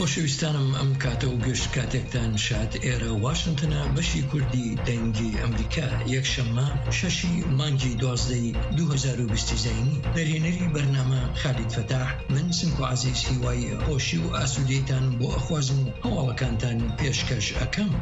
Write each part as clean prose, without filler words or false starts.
خۆشەویستانم ئەم کاتە و گشت کاتێکتان شاد ئێرە واشنتنە بەشی کوردی دەنگی ئەمریکا یەکشەممە 6 مانگی 12 2020 زەینی دەرێنەری بەرنامە خالید فەتاح من سنکو عەزیز هیوای خۆشی و ئاسوودەیتان بۆ ئەخوازم و هەواڵەکانتان پێشکەش ئەکەم.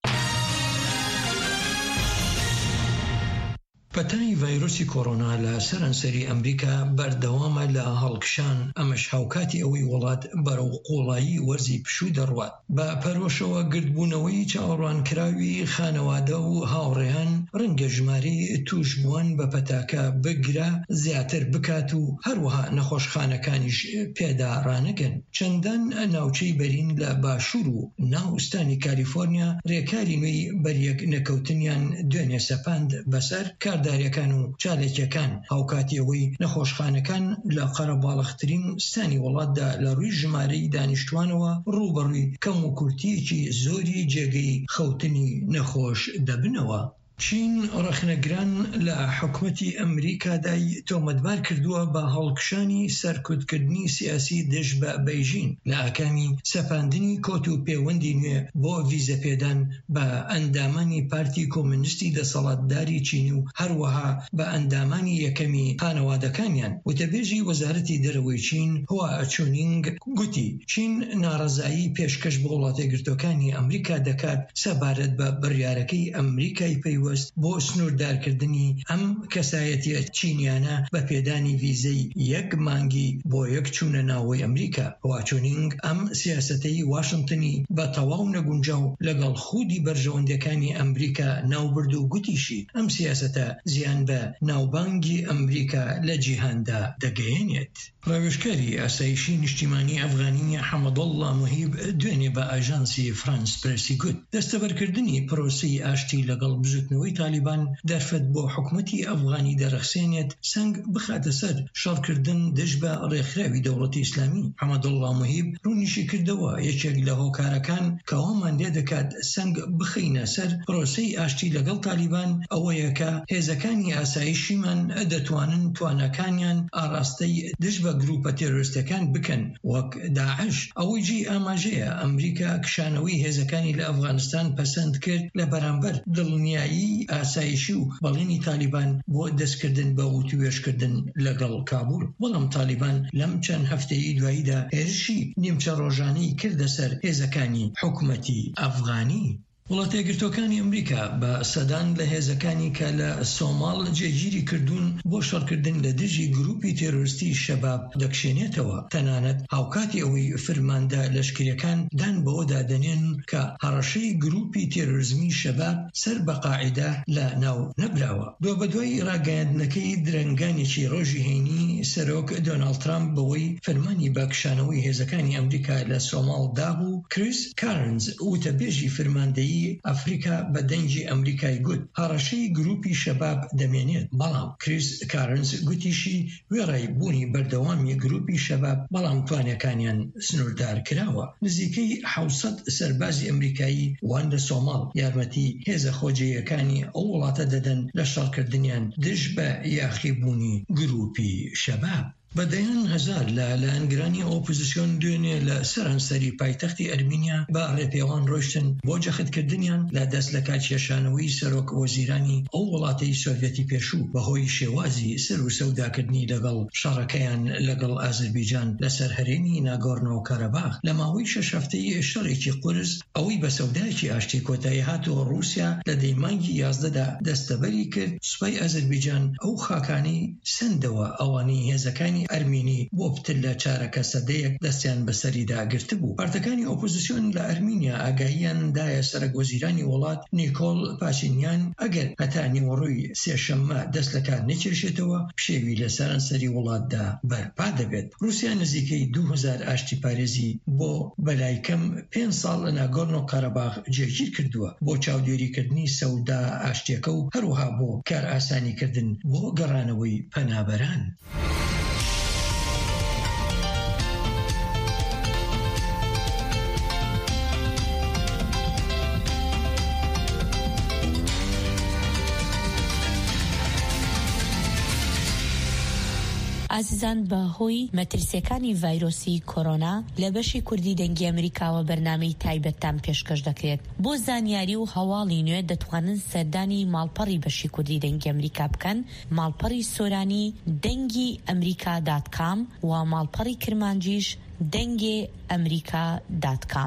پەتای ڤایرۆسی کۆڕۆنا لە سەرانسەری ئەمریکا بەردەوامە لە هەڵکشان، ئەمەش هاوکاتی ئەوەی وڵات بەرەو قوڵایی وەرزی پشوو دەڕوات بە پەرۆشەوە گردبوونەوەی چاوەڕوانکراوی خانەوادە و هاوڕێیان ڕەنگە ژمارەی توشبووان بە پەتاکە بگرە زیاتر بکات و هەروەها نەخۆشخانەکانیش پێدا ڕانەگەن. چەندان ناوچەی بەرین لە باشوور و ناوستانی کالیفۆرنیا ڕێکاری نوێی بەریەک نەکەوتنیان دوێنێ سەپاند بەسەر کارداریەکان و چالێکیەکان، هاوکاتی ئەوەی نەخۆشخانەکان لە قەرەباڵغترین ستانی وڵاتدا لە ڕووی ژمارەی دانیشتوانەوە ڕووبەڕووی کەم و کورتیەکی زۆری جێگەی خەوتنی نەخۆش دەبنەوە. چین ڕەخنەگران لە حکومەتی ئەمریکادای تۆمەتبار کردووە بە هەڵکشانی سەرکوتکردنی سیاسی دژ بە بەیژین لە ئاکامی سەپاندنی کۆت و پەیوەندی نوێ بۆ ڤیزەپێدان بە ئەندامانی پارتی کۆمونیستی دەسەڵاتداری چینی و هەروەها بە ئەندامانی یەکەمی خانەوادەکانیان. وتەبێژی وەزارەتی دەرەوەی چین هوا چونینگ گوتی چین ناڕەزایی پێشکەش بە وڵاتە یەکگرتووەکانی ئەمریکا دەکات سەبارەت بە بڕیارەکەی ئەمریکای پەیوەست بۆ سنووردارکردنی ئەم کەسایەتیە چینیانە بە پێدانی ڤیزەی 1 مانگی بۆ یەک چوونە ناوەوەی ئەمریکا. هواچۆنینگ ئەم سیاسەتەی واشنتنی بە تەواو نەگونجاو لەگەڵ خودی بەرژەوەندەکانی ئەمریکا ناوبرد و گوتیشی ئەم سیاسەتە زیان بە ناوبانگی ئەمریکا لە جیهاندا دەگەیەنێت. ڕاوێژکاری ئاسایشی نیشتیمانی ئەفغانی حەمەدەڵڵا موهیب دوێنێ بە ئاژانسی فرانس پرسی گوت دەستەبەرکردنی پرۆسەی ئاشتی لەگەڵ بزوتنەوەی تالیبان دەرفەت بۆ حکومەتی ئەفغانی دەرەخسێنێت سنگ بخاتە سەر شەڕکردن دژ بە ڕێکخراوی دەوڵەتی ئیسلامی. حەمەدەڵڵا موهیب ڕوونیشی کردەوە یەکێک لە هۆکارەکان کە ئەومان لێ دەکات سنگ بخەینە سەر پرۆسەی ئاشتی لەگەڵ تالیبان ئەوەیە کە هێزەکانی ئاسایشیمان دەتوانن توانەکانیان ئاراستەی دژ بە گروپە تێرۆریستەکان بکەن وەک داعش. ئەوەی جێ ئاماژەیە ئەمریکا کشانەوەی هێزەکانی لە ئەفغانستان پەسەند کرد لە بەرامبەر دڵنیایی ئاسایشی و بەڵێنی تالیبان بۆ دەستکردن بە وتوێشکردن لەگەڵ کابول. بەڵام تالیبان لەم چەند هەفتەی دواییدا هێرشی نیمچە ڕۆژانەی کردە سەر هێزەکانی حکومەتی ئەفغانی. وڵاتە یەکگرتووەکانی ئەمریکا بە سەدان لە هێزەکانی کە لە سۆماڵ جێگیری کردوون بۆ شەڕکردن لە دژی گروپی تێرۆریستی شەباب دەکشێنێتەوە. تەنانەت هاوکاتی ئەوەی فرماندە لەشکریەکان دان بەوەدا دەنێن کە هەڕەشەی گروپی تێرۆریزمی شەباب سەر بە قاعیدە لە ناو نەبراوە. دوای ڕاگەیاندنەکەی درەنگانێکی ڕۆژی هەینی سەرۆک دۆناڵد ترامپ بەوەی فەرمانی باکشانەوەی هێزەکانی ئەمریکا لە سۆماڵ دابوو، کریس کارنز وتەبێژی فرماندەیی ئەفریقا بە دەنگی ئەمریکای گوت هەڕەشەی گروپی شەباب دەمێنێت. بەڵام کریس کارنز گوتیشی وێڕای بوونی بەردەوامی گروپی شەباب بەڵام توانیەکانیان سنووردار کراوە. نزیکەی 700 سەربازی ئەمریکایی وان لە سۆماڵ یارمەتی هێزە خۆجێیەکانی ئەو وڵاتە دەدەن لە شەڕکردنیان دژ بە یاخیبوونی گروپی شەباب. بەدەیان هەزار لە لایەنگرانی ئۆپۆزیسیۆن دوێنێ لە سەرانسەری پایتەختی ئەرمینیا بە ڕێپێوان ڕۆیشتن بۆ جەختکردنیان لە دەست لە کاتکێشانەوەی سەرۆک وەزیرانی ئەو وڵاتەی سۆڤێتی پێشوو بەهۆی شێوازی سەر و سەوداکردنی لەگەڵ شەڕەکەیان لەگەڵ ئازەربایجان لەسەر هەرێمی ناگۆرنۆ کارەباخ. لە ماوەی 6 هەفتەی شەڕێکی قورس ئەوەی بە سەودایەکی ئاشتی کۆتایی هاتووە ڕووسیا لە دەیمانگی 11دا دەستەبەری کرد سوپای ئازەربایجان ئەو خاکانی سندەوە ئەوانی هێزەکانی ئەرمینی بۆ پتر لە چارەکە سەدەیەک دەستیان بەسەریدا گرتبوو. پارتەکانی ئۆپۆزیسیۆن لە ئەرمینیا ئاگاهیان دایە سەرۆک وەزیرانی وڵات نیکۆل پاشینیان ئەگەر هەتا نیوەڕۆی سێشەممە دەست لە کار نەکێشێتەوە پشێوی لە سەرانسەری وڵاتدا بەرپا دەبێت. رووسیا نزیکەی 2000 ئاشتی پارێزی بۆ بەلای کەم 5 ساڵ لە ناگۆرنۆ کارەباخ جێگیر کردووە بۆ چاودێریکردنی سەودا ئاشتیەکە و هەروەها بۆ کار ئاسانیکردن بۆ گەڕانەوەی پەنابەران. ئازیزان بەهۆی مەترسیەکانی ڤایرۆسی کۆرۆنا لە بەشی کوردی دەنگی ئەمریکاوە بەرنامەی تایبەتتان پێشکەش دەکرێت. بۆ زانیاری و هەواڵی نوێ دەتوانن سەردانی ماڵپەڕی بەشی کوردی دەنگی ئەمریکا بکەن، ماڵپەڕی سۆرانی دەنگی ئەمریکا.com و ماڵپەڕی کرمانجیش دەنگی ئەمریکا.com.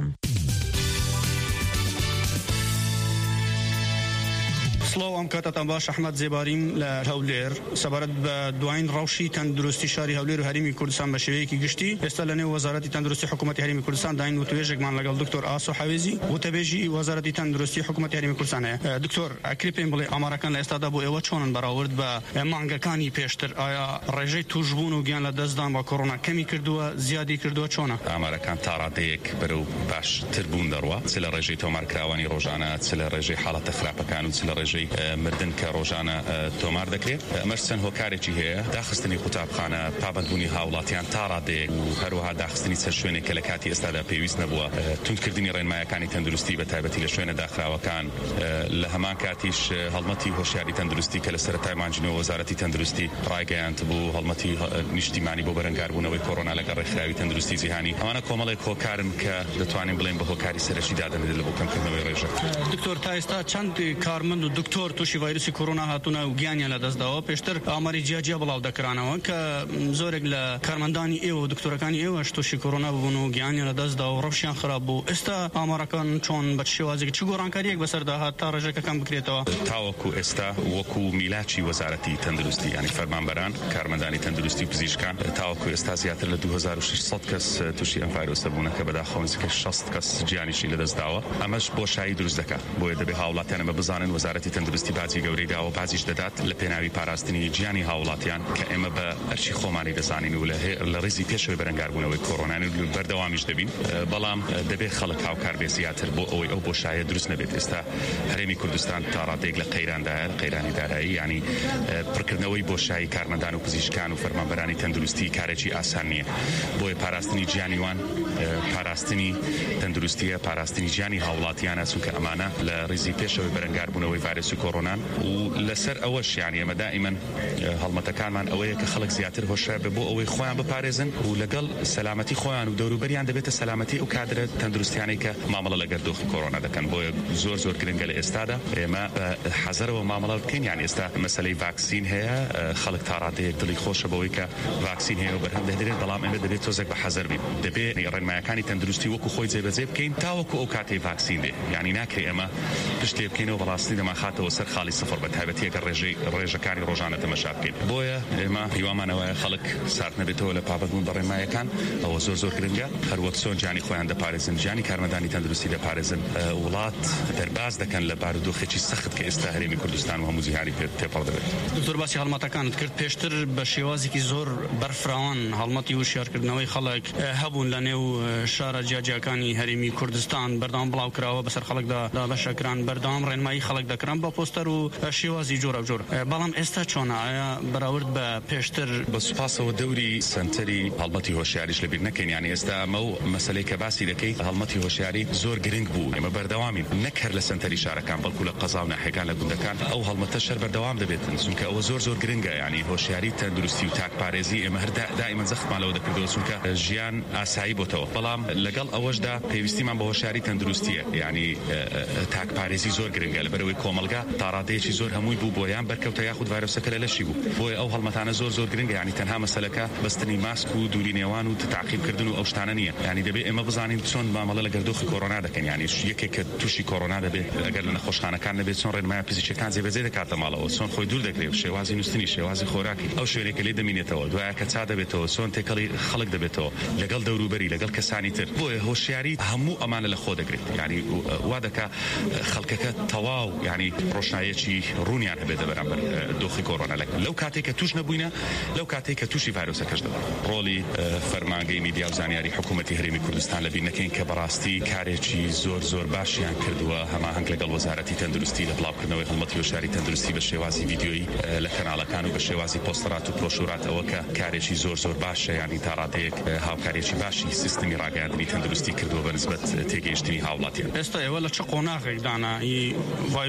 سڵاو ئەم کاتتان باش ئەحمەد زێباریم لە هەولێر سەبارەت بە دوایین ڕەوشی تەندروستی شاری هەولێر و هەرێمی کوردستان بە شێوەیەکی گشتی ئێستا لە نێو وەزارەتی تەندروستی حکوومەتی هەرێمی کوردستان داین وتوێژێکمان لەگەڵ دکتۆر ئاسۆ حەوێزی وتەبێژی وەزارەتی تەندروستی حکوومەتی هەرێمی کوردستان هەیە. دکتۆر ئەکری پێم بڵێ ئامارەکان لە ئێستادا بۆ ئێوە چۆنن بەراورد بە مانگەکانی پێشتر؟ ئایا ڕێژەی توشبوون و گیان لە دەستدان بە کۆڕۆنا کەمی کردووە، زیادی کردووە، چۆنە؟ ئامارەکان تا ڕادەیەک بەرەو باشتر بوون دەڕوە، چ لە ڕێژەی تۆمارکراوانی ڕۆژانە، چ لە ڕێژەی حاڵەتە خراپەکان و چ لە ڕێژەی مردن کە ڕۆژانە تۆمار دەکرێت. ئەمەش چەند هۆکارێکی هەیە، داخستنی قوتابخانە، پابەندبوونی هاوڵاتیان تا ڕادەیەک و هەروەها داخستنی سەر شوێنێک کە لە کاتی ئێستادا پێویست نەبووە، توندکردنی ڕێنمایەکانی تەندروستی بە تایبەتی لە شوێنە داخراوەکان، لە هەمان کاتیش هەڵمەتی هۆشیاری تەندروستی کە لە سەرەتای مانجنەوە وەزارەتی تەندروستی ڕایگەیاند بوو، هەڵمەتی نیشتیمانی بۆ بەرەنگاربوونەوەی کۆڕۆنا لەگەڵ ڕێکخراوی تەندروستی جیهانی. ئەمانە کۆمەڵێک هۆکارن کە دەتوانین بڵێن بە هۆکاری سەرەکی دادەنێت لە بۆ کەمکردنەوەی ڕێژە. دکتۆر تا ئێستا چەند کارمەند و دکتۆر تووشی ڤایرۆسی کۆڕۆنا هاتوونە و گیانیان لە دەستداوە؟ پێشتر ئاماری جیاجیا بڵاو دەکرانەوە کە زۆرێک لە کارمەندانی ئێوە و دکتۆرەکانی ئێوەش تووشی کۆڕۆنا ببوون و گیانیان لە دەستداوە و ڕەوشیان خراپ بوو. ئێستا ئامارەکان چۆن، بە شێوازێک چ گۆڕانکاریەک بەسەردا هات تا ڕێژەکەکان بکرێتەوە؟ تاوەکو ئێستا وەکو میلاچی وەزارەتی تەندروستی، یعنی فەرمانبەران، کارمەندانی تەندروستی و پزیشکان، تاوەکو ئێستا زیاتر لە 2600 کەس تووشی ئەم ڤایرۆسە بوون کە بەداخەوە 60 کەس گیانیشی لە دەستداوە. ئەمەش بۆشایی دروست دەکات، بۆیە دەبێت هاوڵاتیان ئەمە بزانن وەزارەتی تەندروستی باجی گەورەی داوە، باجیش دەدات لە پێناوی پاراستنی گیانی هاوڵاتیان کە ئێمە بە ئەرچی خۆمانی دەزانین و لە ڕێزی پێشەوەی بەرەنگاربوونەوەی کۆڕۆنای بەردەوامیش دەبین، بەڵام دەبێت خەڵک هاوکار بێ زیاتر بۆ ئەوەی ئەو بۆشایە دروست نەبێت. ئێستا هەرێمی کوردستان تا ڕادێک لە قەیراندایە، قەیرانی دارایی، یعنی پڕکردنەوەی بۆشایی کارمەندان و پزیشکان و فەرمانبەرانی تەندروستی کارێکی ئاسان نییە. بۆیە پاراستنی گیانی وان پاراستنی تەندروستیە، پاراستنی گیانی هاوڵاتیانە، چونکە ئەمانە لە ڕێزی پێشەوەی بەرەنگاربوونەوەی ڤایرۆسی کۆڕۆنان و لەسەر ئەوەش یعنی ئەمە دائیمەن هەڵمەتەکانمان ئەوەیە کە خەڵک زیاتر هۆشیار بێ بۆ ئەوەی خۆیان بپارێزن و لەگەڵ سەلامەتی خۆیان و دەوروبەریان دەبێتە سەلامەتی ئەو کادرە تەندروستیانەی کە مامەڵە لەگەڵ دۆخی کۆڕۆنا دەکەن. بۆیە زۆر گرنگە لە ئێستادا ئێمە بە حەزەرەوە مامەڵە بکەین. یعنی ئێستا مەسەلەی ڤاکسین هەیە، خەڵک تا ڕادەیەک دڵی خۆشە بەوەی کە ڤاکسین هەیە و بەرهەم دەهێنێت، بەڵام ئێمە دەبێت تۆزێک بە حەزەر بین، دەبێت ڕێنمایەکانی تەندروستی وەکو خۆی جێبەجێ بکەین تاوەکو ئەو کاتەی ڤاکسین دێ. یعنی ناکرێ ئێمە پشت لێ بکەینەوە بەڵاستی دەماخاتەوە سەر خاڵی سفر بە تایبەتی ئەگەر ڕێژەکانی ڕۆژانە تەمەشا بکەین. بۆیە ئێمە هیوامانەوەیە خەڵک سارد نەبێتەوە لە پابەندبوون بە ڕێنمایەکان، ئەوە زۆر گرنگە. هەروەک چۆن گیانی خۆیان دەپارێزن، گیانی کارمەندانی تەندروستی دەپارێزن، وڵات دەرباز دەکەن لە بارودۆخێکی سەخت کە ئێستا هەرێمی کوردستان و هەموو جیهانی تێپەڕ دەبێت. دکتۆر باسی هەڵمەتەکانت کرد. پێشتر بە شێوازێکی زۆر بەرفراوان هەڵمەتی وشیارکردنەوەی خەڵک هەبوون لە نێو شارە جیاجیەکانی هەرێمی کوردستان، بەردەوام بڵاو کراوە بەسەر خەڵکدا دابەشەکران، بەردەوام ڕێنمایی خەڵک دەکران بە پۆستەر و شێوازی جۆرە جۆر. بەڵام ئێستا چۆنە؟ ئایا بەراورد بە پێشتر؟ بە سوپاسەوە دەوری سنتەری هەڵمەتی هۆشیاریش لەبیر نەکەین. یعنی ئێستا ئەمە و مەسەلەی کە باسی دەکەی هەڵمەتی هۆشیاری زۆر گرنگ بوو. ئێمە بەردەوامین نەک هەر لە سنتەری شارەکان بەڵکو لە قەزا و ناحیەکان لە گوندەکان ئەو هەڵمەتە شەر بەردەوام دەبێتن، چونکە ئەوە زۆر گرنگە. یعنی هۆشیاری تەندروستی و تاکپارێزی ئێمە هەر دائیمەن زەخمانەوە دەکردەوە، چونکە ژیان ئاسایی بۆتەوە. بەڵام لەگەڵ ئەوەشدا پێویستیمان بە هۆشیاری تەندروستیە، یعنی تاکپارێزی زۆر گرنگە لەبەرەوەی کۆمەلگا تا ڕادەیەکی زۆر هەمووی بوو بۆیان بەرکەوتە یاخود ڤایرۆسەکە لە لەشی بوو. بۆیە ئەو هەڵمەتانە زۆر گرنگە. یعنی تەنها مەسەلەکە بەستنی ماسک و دووری نێوان و تعقیبکردن و ئەو شتانە نییە. یعنی دەبێت ئێمە بزانین چۆن مامەڵە لەگەڵ دۆخی کۆڕۆنا دەکەن. یعنی یەکێک کە تووشی کۆڕۆنا دەبێت ئەگەر لە نەخۆشخانەکان نەبێت چۆن ڕێنمای پزیشکیەکان جێبەجێ دەکاتە ماڵەوە، چۆن خۆی دوور دەکرێت، شێوازی نووسنی، شێوازی خۆراکی، ئەو شوێنێکە لێ دەمینێتەوە، دوایە کە چا دەبێتەوە، چۆن تێکەڵی خەڵک دەبێتەوە لەگەڵ دەوروبەری، لەگەڵ کەسانی تر. بۆیە هۆشیاری هەموو ئەمانە لە خۆ دەگرێت. یعنی وا دەکا خەڵکەکە تەواو یعنی ڕۆشنایەکی ڕوونیان هەبێت بەرامبەر دۆخی کۆڕۆنا. لەو کاتێک کە توش نەبووینە، لەو کاتێک کە تووشی ڤایرۆسەکەش دەبێت. ڕۆلی فەرمانگەی میدیا و زانیاری حکوومەتی هەرێمی کوردستان لەبیر نەکەین کە بەڕاستی کارێکی زۆر باشیان کردووە، هەماهەنگ لەگەڵ وەزارەتی تەندروستی لە بڵاوکردنەوەی هەڵمەتی هۆشیاری تەندروستی بە شێوازی ڤیدیۆیی لە کەناڵەکان و بە شێوازی پۆستەرات و پرۆشورات، ئەوە کە کارێکی زۆر باشە. یعنی تا ڕادەیەک هاوکارێکی باشی سیستمی ڕاگەیاندنی تەندروستی کردووە بە نسبەت تێگەیشتنی هاوڵاتیان. ئێستا ئێوە لە چه قۆناغێکدانە ڤایرۆسی کۆڕۆنا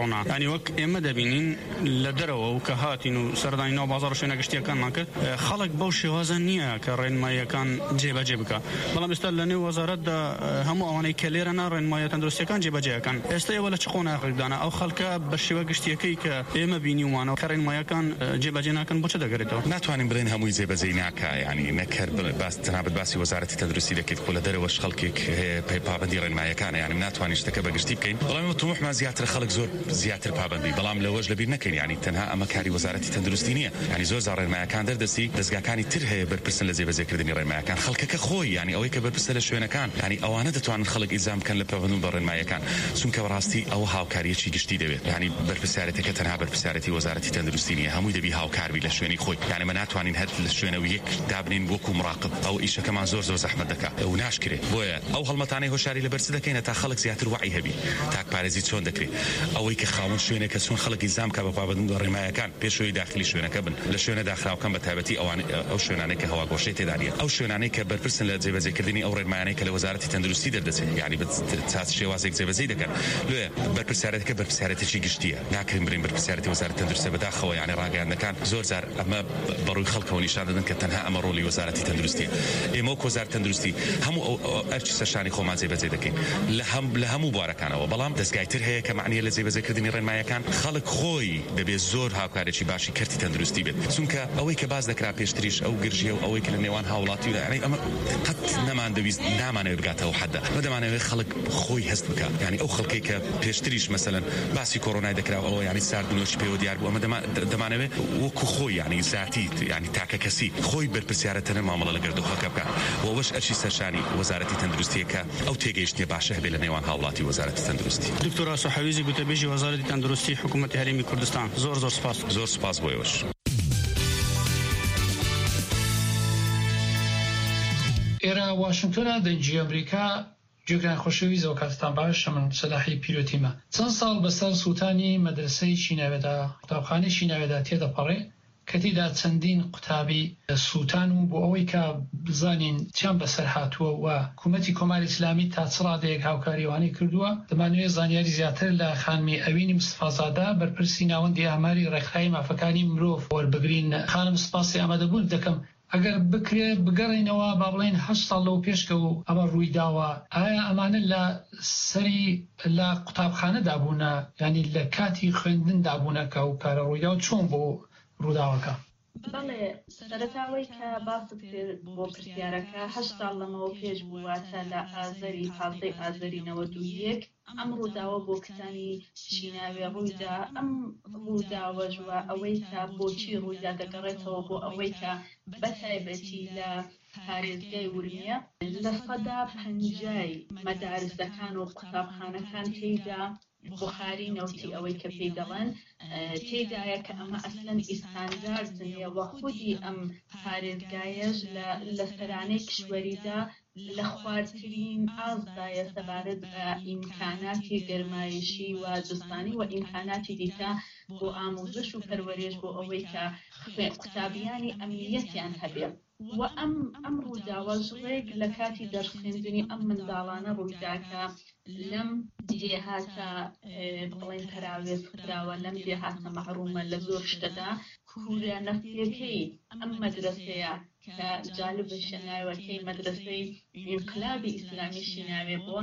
كورونا يعني وك إما دبينين لدروا وكهاتين وسرداني نو بازار شوينا قشتيا كان ماك خلق بوشي وزنية كرين ما كان جيبك بلا مستلني وزارة هم أواني كليرنا رين ما تندرسي كان جيبا كان استي ولا تشقونا خلدانا أو خلق بشوا قشتيا كي إما بيني وانا كرين ما كان جيبا كان بوش دقريتو ناتوانين برين همو زيبا زيناكا يعني نكر باس تنابد باسي وزارة التدريسي لكي تقول دروا واش خلقك بابندي رين ما كان يعني ناتواني اشتكى بقشتي بكين والله طموح ما زيادة خلق زور زيادة بابندي بلام لوجه لبير نكين يعني تنها أما كاري وزارة التدريسية يعني زور زار ما كان دردسي دزقا كاني ترهي بربرسن لزي بزيكر دني رين ما كان خلقك خوي يعني أويك بربرسن لشوينا كان يعني أوانا دتوان خلق إلزام كان لبابندون برين ما كان سون كوراستي أو هاو كاري شي قشتي دبي يعني بربسارتك تنها بربسارتي وزارة التدريسية هم يدبي هاو كاري لشويني خوي يعني ما ناتوانين هاد لشوينا ويك دابنين وكو مراقب أو إيش كمان زور زحمة دكا وناشكره بويا أو هالمطاني هو شاري لبرسده كينا تا خلق زيادة وعي هبي تاك بارزي شون دكري أو إيك خاون شوينا كسون خلق إلزام كبابندون برين ما كان بيشوي داخلي شوينا كبن لشوينا داخل أو كم بتهبتي أو شوينا نيك هوا قوشيت دارية أو شوينا نيك بربرسن لزي بذكرني أو رين ما نيك لوزارة التندرسي دردسي يعني بتساس شيء وازيك زي بزيد كان لو بربسارتك بربسارتي شيء قشتيه ناكرين برين بربسارتي وزارة التندرسي بداخل يعني راجع عندنا كان زور زار أما بروي خلقه ونشان دن كتنها أمروا لي وزارة التندرسي إموك وزارة التندرسي هم أرشي سشاني خوما زي بزيد كين لهم مبارك أنا وبلام دزقايتر هي كمعني اللي زي بذكرني رين ما كان خلق خوي ببيزور هاكاري شيء باشي كرتي تندرستي بيت سونك أويك باز ذكر بيشتريش أو قرجي أو أويك لنيوان هاولاتي يعني أما قد نمان دويز نمان يرجعته وحده بدأ معنا خلق خوي هست بك يعني أو خلقك بيشتريش مثلا باسي كورونا ذكر أو يعني سار بنوش بيو ديار بو أما دمانه وكو خوي يعني ذاتي يعني تاك كسي خوي بربسيارتنا معاملة لقردو هكذا ووش أرشي سرشاني وزارة التندرستي كا أو تيجيشني باشه بلنيوان هاولاتي وزارة التندرستي دكتورة صحويزي قلت بيجي وزارة التندرستي حكومة هرمي كردستان زور سپاس بويوش ئێرە واشنگتۆنە دەنگی ئەمریکا جێگران خۆشەویست و کاتتان باش من سەلاحی پیرۆتیمە چەند ساڵ بەسەر سووتانی مەدرسەی شیناوێدا قوتابخانەی شیناوێدا تێدەپەڕێ کە تێدا چەندین قوتابی سووتان و بۆ ئەوەی کە بزانین چیان بەسەر هاتووە و حکوومەتی کۆماری ئیسلامی تا چ ڕادەیەک هاوکاریوانی کردووە دەمانوێت زانیاری زیاتر لە خانمی ئەوینی مستفازادە بەرپرسی ناوەندی ئاماری ڕێکخراوی مافەکانی مرۆڤ وەربگرین. خانم سپاسی ئامادەبوون دەکەم ئەگەر بکرێ بگەڕینەوە با بڵێن 8 ساڵ لەو پێشکە و ئەمە ڕوویداوە ئایا ئەمانە لە سەری لە قوتابخانەدا بوونە ینی لە کاتی خوێندندا بوونە کە و کارە ڕوویدا و چۆن بۆ ڕووداوەکە؟ بەڵێ سەرەتاوەی کە باست کرد بۆ پرسیارەکە 8 ساڵ لەمەوە پێش بوواتە لە ئازەری پاڵتەی ئازەری 91 ئەم ڕووداوە بۆ کتانی شیناوێ ڕوویدا ئەم ڕووداوەژوە ئەوەی کە بۆچی ڕوویدا دەگەڕێتەوە بۆ ئەوەی کە بەتایبەتی لە پارێزگای ورمیە لە سەدا 50 مەدارسەکان و قوتابخانەکان تێیدا بخاری نوتی ئەوەی کە پێی دەڵێن تێدایە کە ئەمە ئەسلەن ئیستانداردنیە و خودی ئەم پارێزگایەش لە سەرانەی کشوەریدا لە خواردترین ئازدایە سەبارەت بە ئیمکاناتی گەرمایشی و جستانی و ئیمکاناتی دیکە بۆ ئامۆزش و پەروەرێژ بۆ ئەوەی کە قوتابیانی ئەمنیەتیان هەبێ و ئەم ڕووداوە ژڵێک لە کاتی دەرخێندنی ئەم منداڵانە ڕوویداکە لەم دێهاتە بڵێن تەراوێت کراوە لەم دێهاتە مەحرومە لە زۆر شتەدا کورە نەفتیەکەی ئەم مەدرسەیە کە جالبە شەناوەکەی مەدرسەی ئینقلابی ئیسلامی شیناوێ بۆ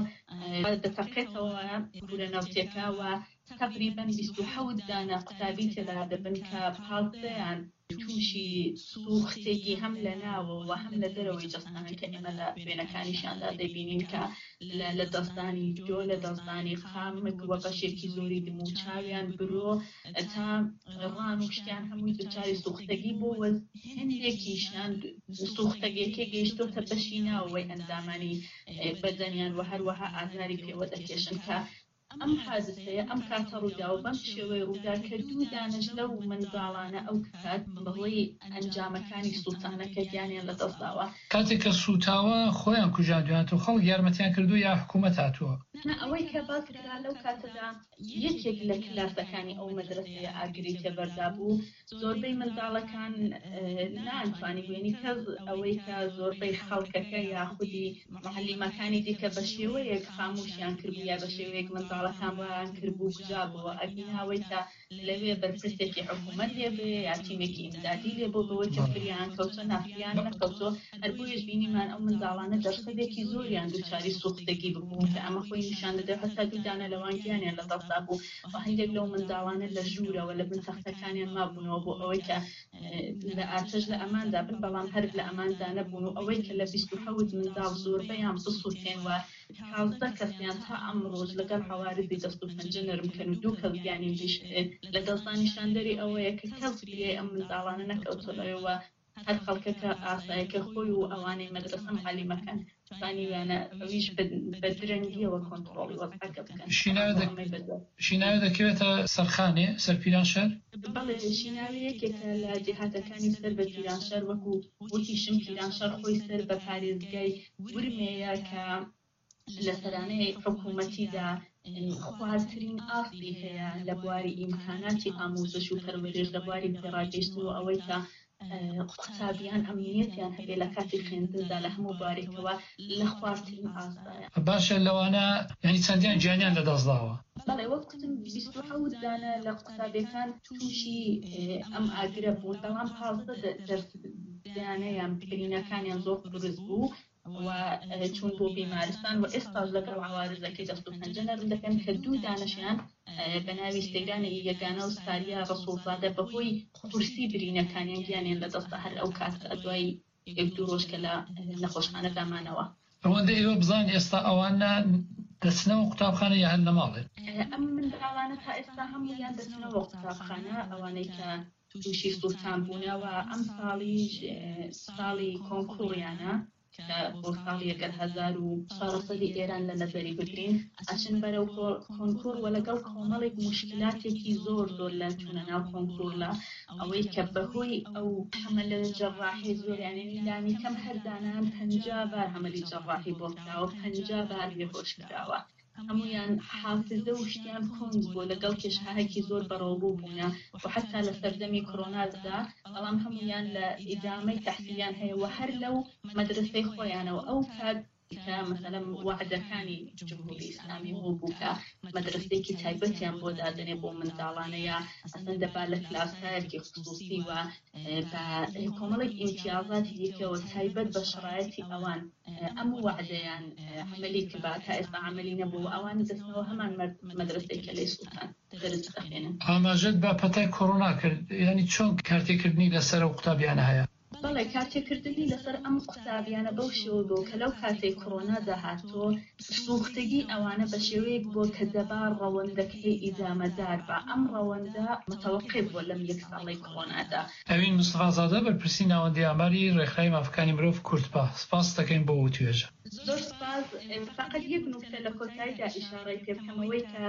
دەتەقێتەوە کورە نەفتیەکە و تقریبا 27 دانە قوتابی تێدا دەبن کە پاڵتەیان تووشی سوختێکی هەم لە ناوە و هەم لە دەرەوەی جەستانە کە ئێمە لە وێنەکانیشاندا دەبینین کە لە دەستانی جۆ لە دەستانی خامک وە بەشێکی زۆری دموچاویان برۆ تا ڕان و شتیان هەمووی دووچاری سوختەگی بۆ وە هەندێکیشیان سوختەگەکە گەیشتۆتە بەشی ناوەوەی ئەندامانی بەدەنیان و هەروەها ئازاری پێوە دەکێشن کە ئەم حادثەیە ئەم کاتە ڕوودا و بەم شێوەی ڕوودا کە دوو دانش لەو منداڵانە ئەو کات بەڵێ ئەنجامەکانی سووتانەکە گیانیان لە دەستداوە کاتێک کە سووتاوە خۆیان کوژاندوێت و خەڵک یارمەتیان کردو یا حکوومەت هاتووە ئەوەی کە باس کرا لەو کاتەدا یەکێک لە کلاسەکانی ئەو مەدرسەیە ئاگری تێبەردا بوو زۆربەی منداڵەکان نانتوانی بوێنی کەس ئەوەی کە زۆربەی خەڵکەکە یاخودی معلمەکانی دیکە بە شێوەیەک خاموشیان کردو یا بە شێوەیەک منداڵ منداڵەکان بۆیان کردبوو بژابەوە ئەبیناوەی تا لەوێ بەرپرسێکی حکوومەت لێبێ یا تیمێکی ئیمدادی لێ بۆ بەوەی کە فریان کەوتۆ نافریان نەکەوتۆ هەر بۆیەش بینیمان ئەو منداڵانە دەرسەدێکی زۆریان دووچاری سوختگی ببوون کە ئەمە خۆی نیشان دەدە هەتا دوودانە لەوان گیانیان لە دەستا بوو و هەندێک لەو منداڵانە لە ژوورەوە لە بن تەختەکانیان مابوونەوە بۆ ئەوەی کە لە ئاتەش لە ئەماندا بن بەڵام هەر لە ئەماندا نەبوون و ئەوەی کە لە 27 منداڵ زۆربەیان بسووتێن و 11 کەسیان تا ئەمڕۆژ لەگەڵ هەوارزی دەست و پەنجە نەرمکەن و 2 کەس گیانی لە دەستانیشاندەری ئەوەیە کە کەس بێ ئەم منداڵانە نەکەوتەوەیەوە هەر خەڵکەکە ئاسایەکە خۆی و ئەوانەی مەدرسەم حالیمەکەن توانیویانە ئەویش بە درەنگیەوە کۆنتڕۆڵی وەزعەکە بکەن. شیناوی دەکەوێتە سەرخانێ سەر پیرانشار؟ بەڵێ شیناوی یەکێکە لە جێهاتەکانی سەر بە پیرانشار وەکیشم پیرانشار خۆی سەر بە پارێزگای ورمەیە کە لە سەرانەی حکوومەتیدا خوازترین ئاستی هەیە لە بواری ئیمکاناتی ئامۆزش و پەروەردەش لە بواری پێڕاگەیشتنەوە ئەوەی کە قوتابیان ئەمنیەتیان هەبێ لە کاتی خوێندندا لە هەموو بارێکەوە لە خوازترین ئاستایە. باشە لەوانە یعنی چەندیان گیانیان لەدەستداوە؟ بەڵێ وەکتم 27 دانە لە قوتابیەکان تووشی ئەم ئاگرە بوون بەڵام 15 دەرسیانەیان برینەکانیان زۆر دروست بوو و چون بۆ بیمارستان و ئێستا لەگەڵ عوارزەکەی دەست و پەنجە نەرم دەکەن کە 2 دانەشیان بە ناوی سێگانی یەگانە و ساریا ڕەسوڵزادە بەهۆی قورسی برینەکانیان گیانیان لەدەستە هەر ئەو کاتە دوای 1-2 ڕۆژ کە لە نەخۆشخانە دامانەوە. ئەوەندە ئێوە بزان ئێستا ئەوانە دەچنەوە قوتابخانە یا هەر لە ماڵێ؟ ئەم منداڵانە تا ئێستا هەموویان دەچنەوە قوتابخانە ئەوانەی کە تووشی سوڵتان بوونەوە ئەم ساڵی کۆنکوڕیانە بۆ ساڵی 1400 ئێران لە نەزەری بگرین ئەچن بەرەو کۆنکوڕ لەگەڵ کۆمەڵێک مشکلاتێکی زۆر لە چونە ناو کۆنکوڕ لە ئەوەی کە بەهۆی ئەو حەمەلە جەڕاحی زۆریانە میلانی کەم هەردانان 50 بار هەمەلی جەڕاحی بۆ کراوە 50 بار بێهۆش کراوە هەمویان حافزە و شتیان کۆنگ بۆ لەگەڵ کێشهایەکی زۆر بەڕەوبوو بوونە و حتا لە سەردەمی کۆرۆنادا بەڵام هەمویان لە ئیدامەی تەحسیلیان هەیە و هەر لەو مەدرسەی خۆیانەوە ئەو کات کە مەسەلەن وعدەکانی جمهوری ئیسلامی بوو کە مەدرسەیەکی تایبەتیان بۆ دادنێ بۆ منداڵانە یا ئەسەن دەبا لە کلاسایەکی خصوصی و بە کۆمەڵێک ئیمتیازاتی دیکەوە تایبەت بە شرایەتی ئەوان ئەم وعدەیان عملی کرد تا ئێستا عملی نەبوو ئەوان دەستنەوە هەمان مەدرسەی کە لەی سوڵتان دەرس دەخوێنن. ئاماژەت بە پەتای کۆڕۆنا کرد یعنی چۆن کارتێکردنی لەسەر ئەو قوتابیانە هەیە؟ بەڵێ کارتێکردنی لەسەر ئەم قوتابیانە بەو شێوە بۆ کە لەو کاتەی کۆڕۆنادا هاتۆ سوختگی ئەوانە بە شێوەیەک بۆ کە دەبا ڕەوەندەکەی ئیدامەدار بە ئەم ڕەوەندە متەوەقف بۆ لەم 1 ساڵەی کۆڕۆنادا. ئەوین مستەفازادە بەرپرسی ناوەندی ئاماری ڕێکخراوی مافەکانی مرۆڤ کورتپا سپاس دەکەین بۆ توێژە. زۆر سپاس. فقط یەک نوکتە لە کۆتاییدا ئیشارەی پێ بکەمەوەی کە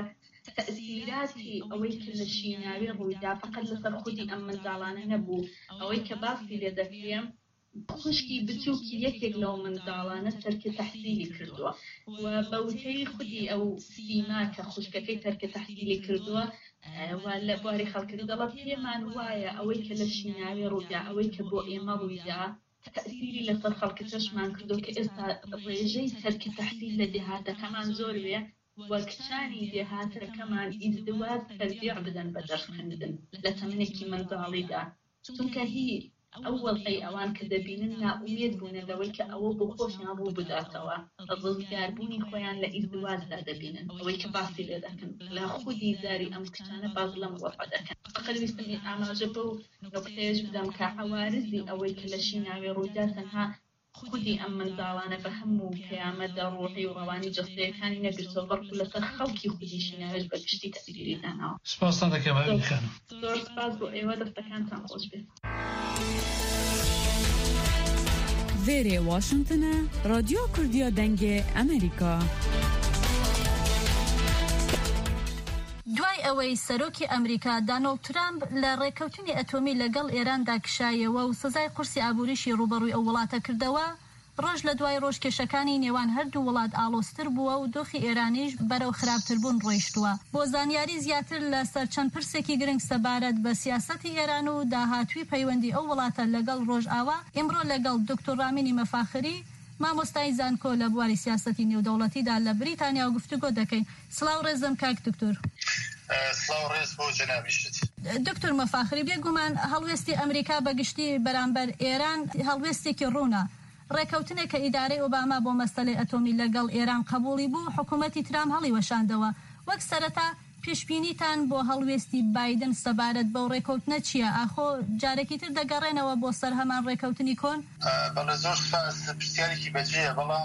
تەئسیراتی ئەوەی کە لە شیناوی ڕوویدا فقط لەسەر خودی ئەم منداڵانە نەبوو ئەوەی کە باسی لێ دەکرێم خوشکی بچووکی یەکێک لەو منداڵانە تەرکە تەحسیلی کردووە و بەوتەی خودی ئەو سیما کە خوشکەکەی تەرکە تەحسیلی کردووە و لە بواری خەڵکردن دەڵە پێمان وایە ئەوەی کە لە شیناوی ڕوودا ئەوەی کە بۆ ئێمە ڕوویدا تەئسیری لەسەر خەڵکەکەشمان کردو کە ئێستا ڕێژەی تەرکە تەحسیل لە دێهاتەکەمان زۆر وێ وەکچانی دێهاتەکەمان ئیزدواج تەرجیع بدەن بە دەرسخوێندن لە تەمەنێکی منداڵیدا چونکە هی ئەو وەڵعی ئەوان کە دەبینن ناومێد بوونە لەوەی کە ئەوە بۆ خۆشیان ڕوو بداتەوە ڕزگاربوونی خۆیان لە ئیزدواجدا دەبینن ئەوەی کە باسی لێ دەکەن لە خودی زاری ئەم کچانە باز لەم وەڵع دەکەن. فقط ویستم ئاماژە بەو نوکتەیەش بدەم کە عەوارزی ئەوەی کە لە شیناوی ڕوودا تەنها خودی ئەم منداڵانە بە هەموو پەیامەتە ڕۆحی و ڕەوانی جەستەیەکانی نەگرتەوە بەڵکو لەسەر خەڵکی خودی شیناویش بە گشتی تەسیری داناوە. سپاسان دەکەم ئەوین خانم. زۆر سپاس بۆ ئێوە دەستەکانتان خۆش بێت. وێرێ واشنگتنە رادیۆ کوردیە دەنگێ ئەمریکا. دوای ئەوەی سەرۆکی ئەمریکا دانەڵد ترامپ لە ڕێکەوتنی ئەتۆمی لەگەڵ ئێراندا کشایەوە و سزای قورسی ئابووریشی ڕوبەڕووی ئەو وڵاتە کردەوە ڕۆژ لە دوای ڕۆژکێشەکانی نێوان هەردوو وڵات ئالۆستر بووە و دۆخی ئێرانیش بەرەو خراپتربوون ڕۆیشتووە. بۆ زانیاری زیاتر لەسەر چەند پرسێکی گرنگ سەبارەت بە سیاسەتی ئێران و داهاتووی پەیوەندی ئەو وڵاتە لەگەڵ ڕۆژئاوا ئێمڕۆ لەگەڵ دکتۆر رامینی مەفاخری مامۆستای زانکۆ لە بواری سیاسەتی نێودەوڵەتیدا لە بریتانیا گفتوگۆ دەکەین. سڵاو ڕێزم کاک دکتۆر. سڵاو ڕێز بۆ جەنابیشت. دکتۆر مەفاخری بێگومان هەڵوێستی ئەمریکا بەگشتی بەرامبەر ئێران هەڵوێستێکی ڕوونە. ڕێکەوتنێک کە ئیدارەی ئۆباما بۆ مەسەلەی ئەتۆمی لەگەڵ ئێران قبوڵی بوو، حکوومەتی ترام هەڵی وەشاندەوە. وەک سەرەتا پێشبینیتان بۆ هەڵوێستی بایدن سەبارەت بەو ڕێکەوتنە چییە؟ ئاخۆ جارێکی تر دەگەڕێنەوە بۆ سەر هەمان ڕێکەوتنی کۆن؟ بەڵێ زۆر سپاس، پرسیارێکی بەجێیە، بەڵام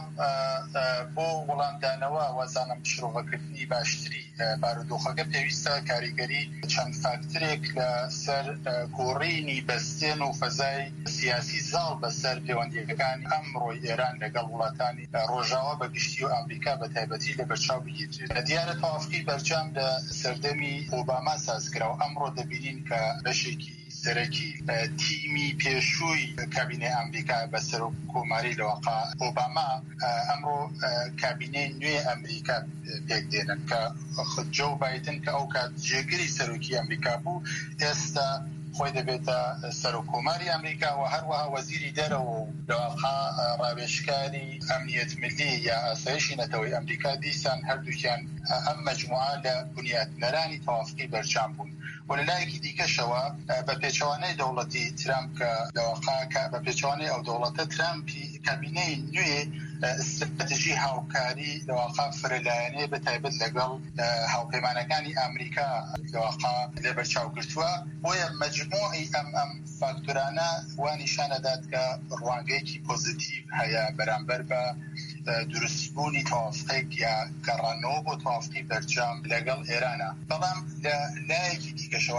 بۆ وەڵامدانەوە وەزانم شرۆڤەکردنی باشتری بارودۆخەکە پێویستە کاریگەری چەند فاکترێک لە سەر گۆڕینی بەستێن و فەزای سیاسی زاڵ بەسەر پەیوەندیەکانی ئەمڕۆی ئێران لەگەڵ وڵاتانی ڕۆژاوا بەگشتی و ئەمریکا بە تایبەتی لە بەرچاو بگیرێت. دیارە تەواوی بەرجام لە سەردەمی ئۆباما سازکراوە. ئەمڕۆ دەبینین کە بەشێکی سەرەکی تیمی پێشووی کابینەی ئەمریکا بەسەر و کۆماری لەواقع ئۆباما ئەمڕۆ کابینەی نوێ ئەمریکا پێک دێنن کە جۆ بایدن کە ئەو کات جێگری سەرۆکی ئەمریکا بوو، ئێستا خۆی دەبێتە سەرۆکۆماری ئەمریکا و هەروەها وەزیری دەرەوە و لەواقع ڕاوێژکاری ئەمنیەت ملی یا ئاسایشی نەتەوەی ئەمریکا دیسان هەردووکیان ئەم مەجموعە لە بنیادنەرانی تەوافقی بەرجام بوون. و لەلایەکی دیکەشەوە بە پێچەوانەی دەوڵەتی ترامپ کە لەواقع بە پێچەوانەی ئەو دەوڵەتە ترامپی کابینەی نوێ استراتیژی هاوکاری لەواقع فرەلایەنەیە بە تایبەت لەگەڵ هاوپەیمانەکانی ئەمریکا لەواقع لە بەرچاو گرتووە. بۆیە مەجموعی ئەم فاکتورانە وا نیشانەدات کە ڕوانگەیەکی پۆزیتیڤ هەیە بەرامبەر بە دروستبوونی تەوافقێک یا گەڕانەوە بۆ تەوافقی بەرجام لەگەڵ ئێرانە. بەڵام لە لایەکی دیکەشەوە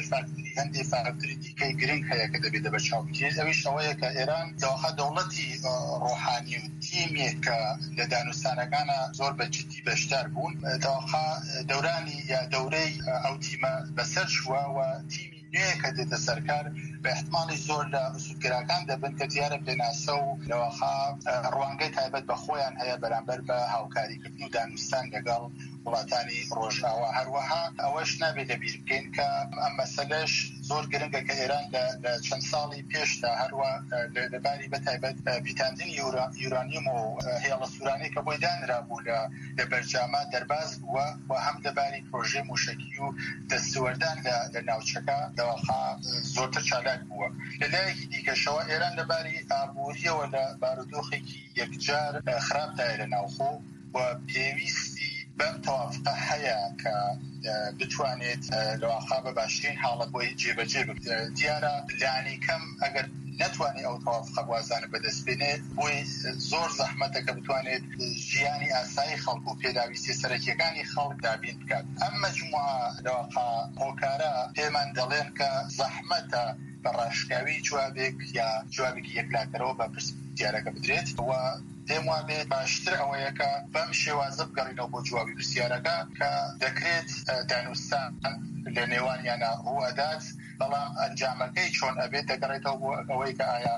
هەندێک فاکتوری دیکەی گرنگ هەیە کە دەبێت بەرچاو بگرێت. ئەویش ئەوەیە کە ئێران داخە دەوڵەتی ڕۆحانی و تیمێک کە لە دانوستانەکانە زۆر بەجددی بەشدار بوون، داخە دەورانی یا دەورەی ئەو تیمە بەسەر چووە و تیمی نوێ کە دێتە سەرکار بە احتمالی زۆر لە ئوسولگەراکان دەبن کە دیارە پێناسە و لەواقع ڕوانگەی تایبەت بە خۆیان هەیە بەرامبەر بە هاوکاریکردن و دانوستان لەگەڵ وڵاتانی ڕۆژاوا. هەروەها ئەوەش نابێت لەبیر بکەین کە ئەم مەسەلەش زۆر گرنگە کە ئێران لە چەند ساڵی پێشدا هەروە لەباری بەتایبەت پیتاندنی یورانیوم و هێڵە سوورانەی کە بۆی دانرا بوو لە بەرجامە دەرباز بووە و هەم لەباری پرۆژێ موشکی و دەستوەردان لە ناوچەکە لەواقع زۆرتر چالاک بووە. لەلایەکی دیکەشەوە ئێران لەباری ئابووریەوە لە بارودۆخێکی یەکجار خراپدایە لە ناوخۆ و پێویستی بەم تەوافقە هەیە کە بتوانێت لەواقع بە باشترین حاڵەت بۆی جێبەجێ بکرێت. دیارە لانی کەم ئەگەر نتوانێت ئەو تەوافقە وازانە بەدەست بێنێت، بۆی زۆر زەحمەتە کە بتوانێت ژیانی ئاسایی خەڵک و پێداویستی سەرەکیەکانی خەڵک دابین بکات. ئەم مەجموعە لەواقع هۆکارە پێمان دەڵێن کە زەحمەتە بە ڕاشکاوی جوابێک یا جوابێکی یەکلاتەرەوە بە پرسیارەکە بدرێت و پێم وابێ باشتر ئەوەیە کە بەم شێوازە بگەڕینەوە بۆ جوابی پرسیارەکە کە دەکرێت دانوستان لە نێوانیانە ڕوئەدات، بەڵام ئەنجامەکەی چۆن ئەبێت دەگەڕێتەوە بۆ ئەوەی کە ئایا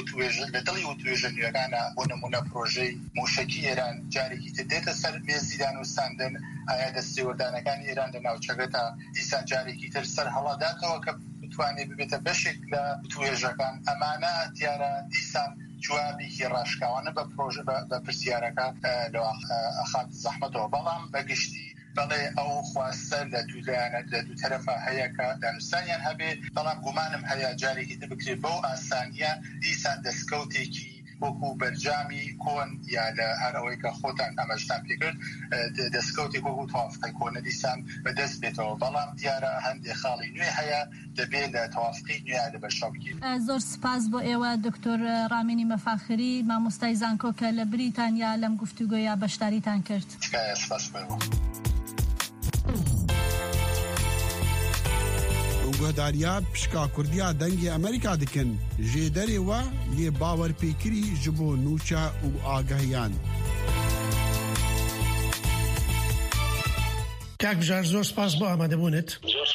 لە دڵی وتوێژە نوێەکانە بۆ نمونە پرۆژەی موشکی ئێران جارێکی تر دێتە سەر مێزی دانوستاندن، ئایا دەستێوەردانەکانی ئێران لە ناوچەکە تا دیسان جارێکی تر سەر هەڵەداتەوە کە بتوانێت ببێتە بەشێک لە توێژەکان. ئەمانە دیارە دیسان جوابێکی ڕاشکاوانە بە پرۆژە بە پرسیارەکە ئەخات زەحمەتەوە. بەڵام بەگشتی بەڵێ ئەو خواستە لە دوو تەرەفە هەیە کە دانوستانیان هەبێ، بەڵام گومانم هەیە جارێکی تر بکرێت بەو ئاسانیە دیسان دەستکەوتێکی وەکو بەرجامی کۆن یا لە هەر ئەوەی کە خۆتان ئەمەشتان پێکرد دەستکەوتێک وەکو تەوافقی کۆنە دیسان بەدەست بێتەوە. بەڵام دیارە هەندێک خاڵی نوێ هەیە دەبێت لە تەوافقی نوێ لە بەرچاو بگیرێت. زۆر سپاس بۆ ئێوە دکتۆر ڕامینی مەفاخری، مامۆستای زانکۆ کە لە بریتانیا لەم گفتوگۆیە بەشداریتان کرد. سپاس بۆ گۆداریا پشکا کوردیا دەنگی ئەمریکا دکن ژێ دەرێوە لێ باوەرپێکری ji بۆ نوچە و ئاگەهیان. کاک بژار زۆر سپاس بۆ ئامادەبوونت. زۆر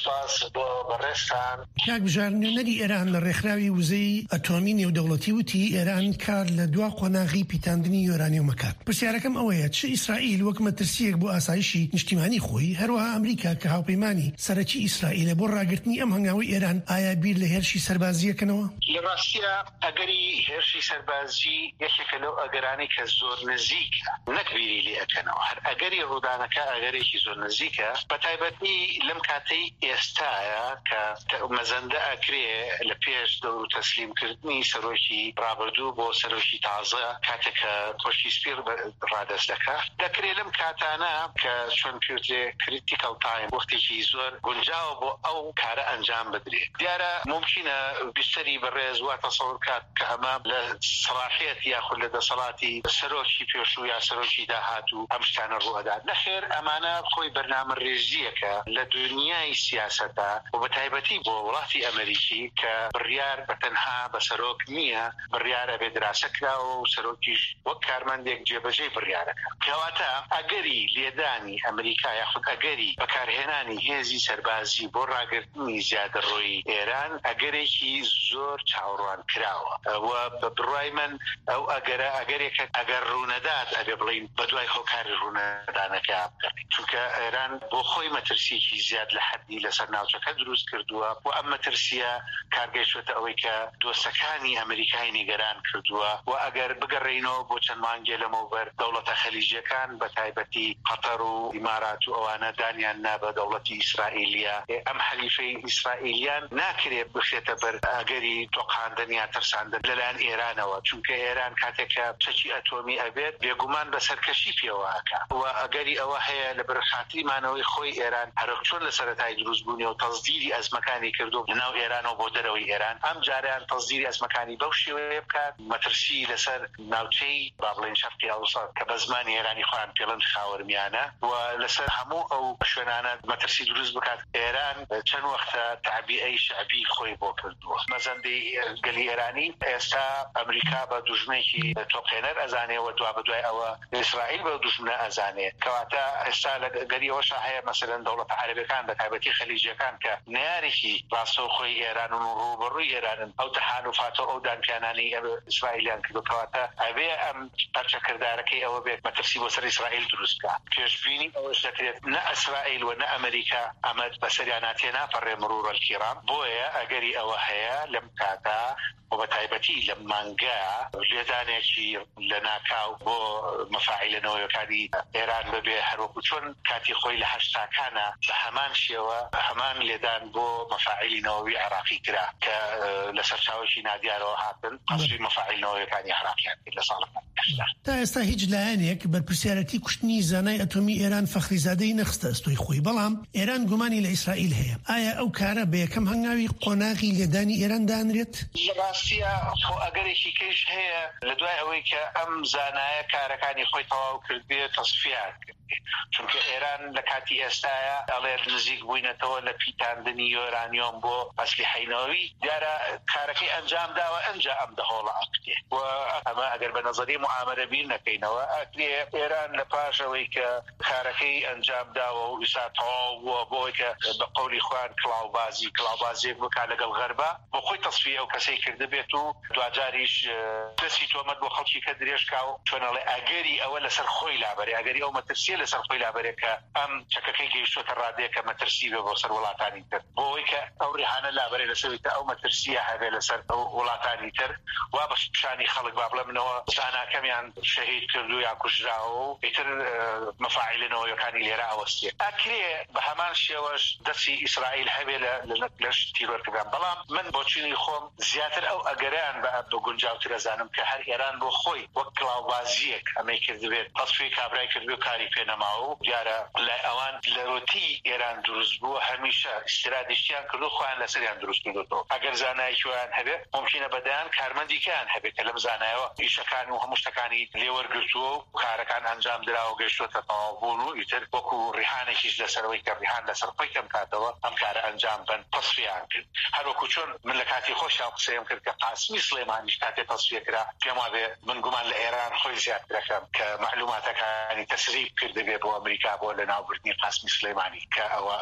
سپاس بۆ بەڕێستان. کاک بژار، نوێنەری ئێران لە ڕێکخراوی وزەی ئەتۆمی نێودەوڵەتی وتی ئێران کار لە دوا قۆناغی پیتاندنی یۆرانیۆمەکە. پرسیارەکەم ئەوەیە چ ئیسرائیل وەک مەترسیەک بۆ ئاسایشی نیشتیمانی خۆی، هەروەها ئەمریکا کە هاوپەیمانی سەرەکی ئیسرائیلە بۆ ڕاگررتنی ئەم هەنگاوی ئێران ئایا بیر لە هێرشی سەربازیەکەنەوە؟ لە ڕاستیە ئەگەری هێرشی سەربازی یەکێکە لەو ئەگەرانی کە زۆر نزیکە، نەک بیری لێ ئەکەنەوە. هەر ئەگەری ڕوودانەکە ئەگەرێکی زۆر نزیکە، بەتایبەتی لەم کاتەی ئێستایە کە مەزەندە ئەکرێ لە پێش دەور و تەسلیمکردنی سەرۆکی ڕابردوو بۆ سەرۆکی تازە کاتێکە خۆشی سپیر ڕادەست دەکرێت لەم کاتانە کە چۆن پێوتێ کریتیکەڵ تایم وەختێکی زۆر گونجاوە بۆ ئەو کارە ئەنجام بدرێت. دیارە ممکنە بیستەری بەڕێز وا تەسەوور کات کە ئەمە لە سەلاحیەت یاخود لە دەسەڵاتی سەرۆکی پێشوو یا سەرۆکی داهاتوو ئەم شتانە ڕوئەدات. نەخێر ئەمانە خۆی بەرنامەڕێژیەکە لە دنیای سیاسەتە و بەتایبەتی بۆ وڵاتی ئەمریکی کە بڕیار بەتەنها بە سەرۆک نییە، بڕیارە بێ دراسەکراوە و سەرۆکیش وەک کارمەندێک جێبەجێی بڕیارەکە. کەواتە ئەگەری لێدانی ئەمریکا یاخود ئەگەری بەکارهێنانی هێزی سەربازی بۆ ڕاگررتنی زیادەڕۆی ئێران ئەگەرێکی زۆر چاوەڕوان کراوە و بە بڕای من ئەو ئەگەرێکە ئەگەر ڕوونەدات ئەگە بڵین بەدوای هۆکاری ڕوونەدانەکە بکەین، چونکە ئێران بۆ خۆی مەترسیەکی زیاد لە حەدی لەسەر ناوچەکە دروست کردووە و ئەم مەترسیە کارگەیشتە ئەوەی کە دۆستەکانی ئەمریکای نیگەران کردووە و ئەگەر بگەڕێینەوە بۆ چەند مانگێ لەمەوبەر دەوڵەتە خەلیجیەکان بەتایبەتی قەتەر و ئیمارات و ئەوانە دانیان نابە دەوڵەتی ئیسرائیلیە، ئەم حەلیفەی ئیسرائیلیان ناکرێت بخێتە بەر ئەگەری تۆقااندن یا ترساندن لەلایەن ئێرانەوە، چونکە ئێران کاتێکە چەکی ئەتۆمی ئەبێت بێگومان بە سەرکەشی پێوەکە و ئەگەری ئەوە هەیە لە بەرخاتریمانەوەی خۆی ئێران هەرک چۆن لە سەرەتای دروستبوونی و تەزدیری ئەزمەکانی کردو لەناو ئێرانەوە بۆ دەرەوەی ئێران، ئەم جاریان تەزدیری ئەزمەکانی بەو شێوەیە بکات مەترسی لەسەر ناوچەی با بڵێن شەرقی ئەوسەط کە بە زمانی ئێرانی خۆیان پێڵەن خاوەرمیانە و لەسەر هەموو ئەو شوێنانە مەترسی دروست بکات. ئێران چەند وەختە تعبیئەی شعبی خۆی بۆ کردووە. مەزەندەی گەلی ئێرانی ئێستا ئەمریکا بە دوژمنێکی تۆقێنەر ئەزانێەوە دوا بەدوای ئەوە ئیسرائیل بە دوژمنە ئەزانێت. کەواتە ئێستا لە گەریەوەشە هەیە مەسەلەن دەوڵەتە عەرەبیەکان بەتایبەتی خەلیجیەکان کە نەیارێکی ڕاستەوخۆی ئێران و ڕوبەڕووی ئێرانن ئەو تەحالوفات و ئەو دانپیانانی ئیسرائیلیان کردو. کەواتە ئەبێ ئەم پەرچەکردارەکەی ئەوە بێت مەترسی بۆ سەر ئیسرائیل دروستکە. پێشبینی ئەوەش دەکرێت نە ئیسرائیل و نە ئەمریکا ئەمە بەسەریان ناتێنا پەڕێ مرور الکیرام. بۆیە ئەگەری ئەوە هەیە لەم کاتا و بەتایبەتی لە مانگا لێدانێکی لە ناکاو بۆ مەفاعیلەنەوەیەکانی ئێران ببێ هەروەکو چۆن کاتی خۆی لە هەشتاکانە بە هەمان شێوە هەمان لێدان بۆ مەفاعیلەوەی عێراقی کرا کە لە سەرچاوەشی نادیارەوە هاتن قەسری مەفاعیلەوەیەکانی عێراقیان لە ساڵەکان. تا ئێستا هیچ لایەنێک بەرپرسیارەتی کوشتنی زانای ئەتۆمی ئێران فەخریزادەی نەخستە ئەستۆی خۆی، بەڵام ئێران گومانی لە ئیسرائیل هەیە. ئایا ئەو کارە بە یەکەم هەنگاوی قۆناغی لێدانی ئێران دانرێت؟ ڕاستیە خۆ ئەگەرێکی کەش هەیە لە دوای ئەوەی کە ئەم زانایە کارەکانی خۆی تەواو کردبێ تەصفیان کرد، چونکە ئێران لە کاتی ئێستاە ئەڵێ نزیک بووینەتەوە لە پیتاندنی یۆرانیۆم بۆ ئەسلیحەی دیارە کارەکەی ئەنجام داوە ئەنجا ئەم دەهۆڵە ئەکتێ و ئەمە ئەگەر بە نەزەری معامەرە بیر نەکەینەوە ئەکرێ ئێران لە پاشەوەی کە کارەکەی ئەنجام داوە و ئیسا تەواو بووە بۆی کە بە قەولی خوان کڵاوبازیێک بکات لەگەڵ غەربە بۆ خۆی تەصفیە و کەسەی کرده بێت و دوجاریش دەستی تۆمەت بۆ خەڵکی کە درێژکا و چۆنەڵێ ئەگەری ئەوە لەسەر خۆی لابەرێ ئەگەری ئەو مەترسیە لەسەر خۆی لابەرێکە ئەم چەکەکەی گەیشتوتە ڕادەیەکە مەترسی بێ بۆ سەر وڵاتانی تر بۆەوەی کە ئەو ڕێحانە لابەرێ لەسەرکە ئەو مەترسیە هەبێ لەسەر وڵاتانی تر وا بە پیشانی خەڵک با بڵێ منەوە زاناکەمیان شەهید کردو یا کوژراوە و ئیتر مەفاعیلەنەوەیەکانی لێرە ئەوەستێ ئەکرێ بە هەمان شێوەش دەستی ئیسرائیل هەبێ لە تیرۆرکردن. بەڵام من بۆچینی خۆم زیاتر ئەو ئەگەریان بە گونجاوتر ئەزانم کە هەر ئێران بۆ خۆی وەک کڵاوبازیەک ئەمەی کردبێت تەصفیەی کابرای کردو و کاری پێ نەماوە و دیارە لای ئەوان لەرۆتی ئێران دروست بووە هەمیشە ئیسرادیشتیان کردو خۆیان لەسەریان دروست کردوەوە. ئەگەر زانایەکیان هەبێت ممکنە بەدایان کارمەندیکیان هەبێت کە لەم زانایەوە ئیشەکان و هەموو شتەکانی لێوەرگرتووە و کارەکان ئەنجام دراوە گەیشتوتە تەواوبوون و ئیتر وەکو ڕیحانێکیش لەسەرەوەی کە ڕیحان لەسەر خۆی کەم کاتەوە ئەم کارە ئەنجام بن تەصفیەیان کرد. هەروەکو چۆن من لە کاتی خۆشیان قسەیم کرد کە قاسمی سلێمانیش کاتێ تەصفیە کرا پێم وابێ من گومان لە ئێران خۆی زیاترەکەم کە معلوماتەکانی تەسریب کردبێ بۆ ئەمریکا بۆ لە ناوبردنی قاسمی سلێمانی کە ئەوە ڕوویا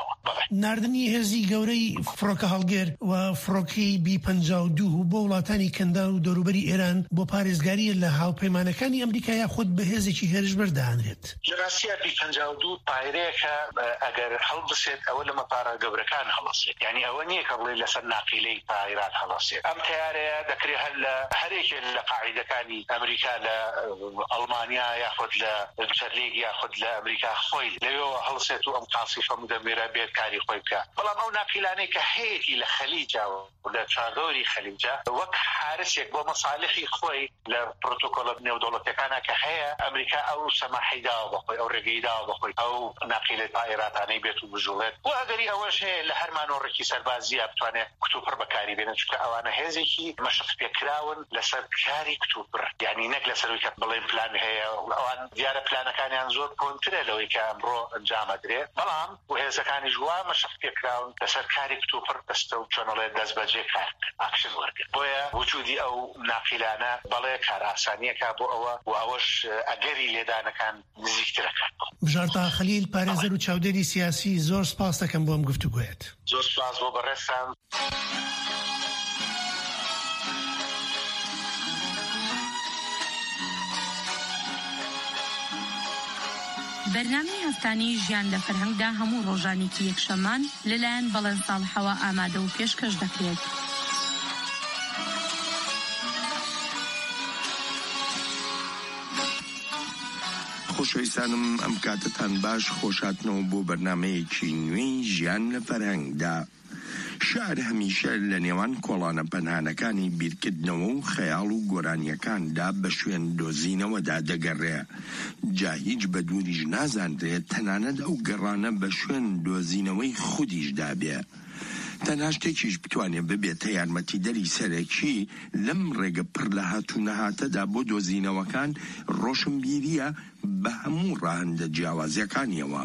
ناوە ناردنی هێزی گەورەی فڕۆکە هەڵگێر و فڕۆکەی B-52 بۆ وڵاتانی کەندا و دەوروبەری ئێران بۆ پارێزگاری لە هاوپەیمانەکانی ئەمریکا یاخود بە هێزێکی هێرش بەردەهانرێت. لە ڕاستیە B-52 پایرەیەکە ئەگەر هەڵبسێت ئەوە لە مەپارە گەورەکان هەڵەسێت، یعنی ئەوە نییە کە بڵێ لەسەر ناقیلەی پایرات هەڵەسێت. ئەم تیارەیە دەکرێت هەر لە هەرێکێ لە قاعیدەکانی ئەمریکا لە ئەڵمانیا یاخود لە سەرلیگ یاخود لە ئەمریکا خۆی لەوێەوە هەڵسێت و ئەم قاسیفە مدەمێرە بێت کاری خۆی بکە. بەڵام ئەو ناقیلانەی کە هەیەی لە خەلیجا و لە چاردۆری خەلیجا وەک حارسێک بۆ مەصالحی خۆی لە پروتۆکۆلە نێودەوڵەتیەکانە کە هەیە ئەمریکا ئەو سەماحی داوە بەخۆی، ئەو ڕێگەی داوە بەخۆی ئەو ناقیلە پایراتانەی بێت و بژوڵێت. و ئەگەری ئەوەش هەیە لە هەر مانۆڕێکی سەربازیە بتوانێت کتوپڕ بەکاری بێنن، چونکە ئەوانە هێزێکی مەشق پێکراون لەسەر کاری کتوپڕ، یعنی نەک لەسەرەوەی کە بڵێن پلان هەیە. ئەوان دیارە پلانەکانیان زۆر کۆنترە لەوەی کە ئەمڕۆ ئەنجامەدرێت، بەڵام و هێزەکانی ژوا مەشق پێکراون لەسەر کاری کتوپڕ دەستە و چۆنەڵێ دەست بەجێ کار ئاکشن وەرگرت. بۆیە وجودی ئەو ناقیلانە بەڵێ کار ئاسانیەکە بۆ ئەوە و ئەوەش ئەگەری لێدانەکان نزیکترەکە. بژارتا خەلیل پارێزەر و چاودێری سیاسی، زۆر سپاس دەکەم بۆ ئەم گفتوگویت. زۆر سپاس بۆ بەڕێستان. بەرنامەی هەفتانەی ژیان لە فەرهەنگدا هەموو ڕۆژانێکی یەکشەمان لەلایەن بەڵێن ساڵحەوە ئامادە و پێشکەش دەکرێت. خۆشەویستانم ئەم کاتتان باش، خۆشاتنەوە بۆ بەرنامەیەکی نوێی ژیان لە فەرهەنگدا. شار هەمیشە لە نێوان کۆڵانە پەنهانەکانی بیرکردنەوە و خەیاڵ و گۆرانیەکاندا بە شوێن دۆزینەوەدا دەگەڕێ. جا هیچ بە دووریش نازانرێت تەنانەت ئەو گەڕانە بە شوێن دۆزینەوەی خودیشدا بێ. تەنها شتێکیش بتوانێت ببێتە یارمەتیدەری سەرەکی لەم ڕێگە پڕ لە هاتوونەهاتەدا بۆ دۆزینەوەکان ڕۆشنبیریە بە هەموو ڕاهەندە جیاوازیەکانیەوە.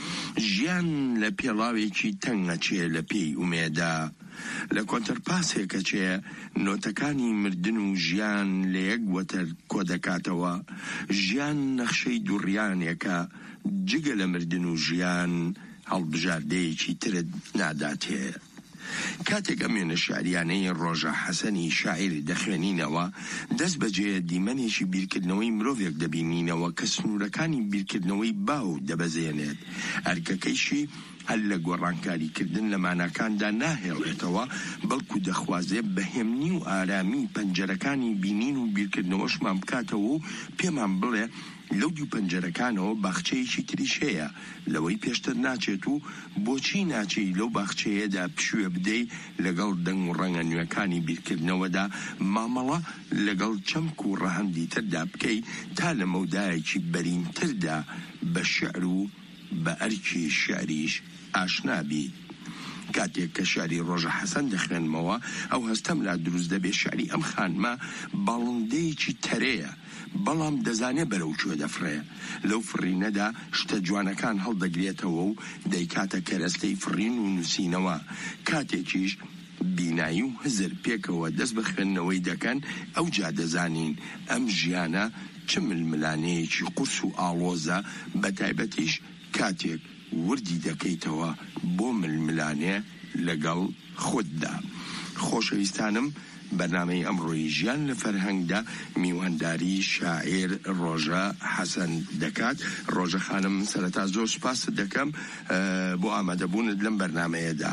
ژیان لە پێڵاوێکی تەنگەچێ لە پێی ئومێدا. لە کۆنتەرپاسێکە چێ نۆتەکانی مردن و ژیان لە یەک وەتەر کۆ دەکاتەوە. ژیان نەخشەی دووڕیانێکە، جگە لە مردن و ژیان هەڵبژاردەیەکی ترت ناداتێ. کاتێک ئەمێنە شاریانەی ڕۆژە حەسەنی شاعری دەخوێنینەوە، دەست بەجێ دیمەنێکی بیرکردنەوەی مرۆڤێک دەبینینەوە کە سنوورەکانی بیرکردنەوەی باو دەبەزێنێت. ئەرکەکەیشی هەر لە گۆڕانکاریکردن لە ماناکاندا ناهێڵێتەوە، بەڵکو دەخوازێت بەهێمنی و ئارامی پەنجەرەکانی بینین و بیرکردنەوەشمان بکاتەوە و پێمان بڵێ لەو دوو پەنجەرەکانەوە باخچەیەکی تریش هەیە، لەوەی پێشتر ناچێت و بۆچی ناچێت لەو باخچەیەدا پشوێ بدەی لەگەڵ دەنگ و ڕەنگە نوێەکانی بیرکردنەوەدا مامەڵە لەگەڵ چەمک و ڕەهەندی تردا بکەی تا لە مەودایەکی بەرینتردا بە شعر و بە ئەرکی شعریش ئاشنابی. کاتێک کە شاری ڕۆژە حەسەن دەخوێنمەوە، ئەو هەستەم لا دروست دەبێ شاری ئەم خانمە باڵندەیەکی تەرەیە، بەڵام دەزانێ بەرەو کوێ دەفڕێ. لەو فڕینەدا شتە جوانەکان هەڵدەگرێتەوە و دەیکاتە کەرەستەی فڕین و نووسینەوە. کاتێکیش بینایی و هزر پێکەوە دەست بە خوێندنەوەی دەکەن، ئەو جا دەزانین ئەم ژیانە چ ململانەیەکی قورس و ئاڵۆزە، بە تایبەتیش کاتێک وردی دەکەیتەوە بۆ ململانێ لەگەڵ خوددا. خۆشەویستانم، بەرنامەی ئەمڕۆی ژیان لە فەرهەنگدا میوانداری شاعیر ڕۆژە حەسەن دەکات. ڕۆژە خانم، سەرەتا زۆر سوپاست دەکەم بۆ ئامادەبوونت لەم بەرنامەیەدا.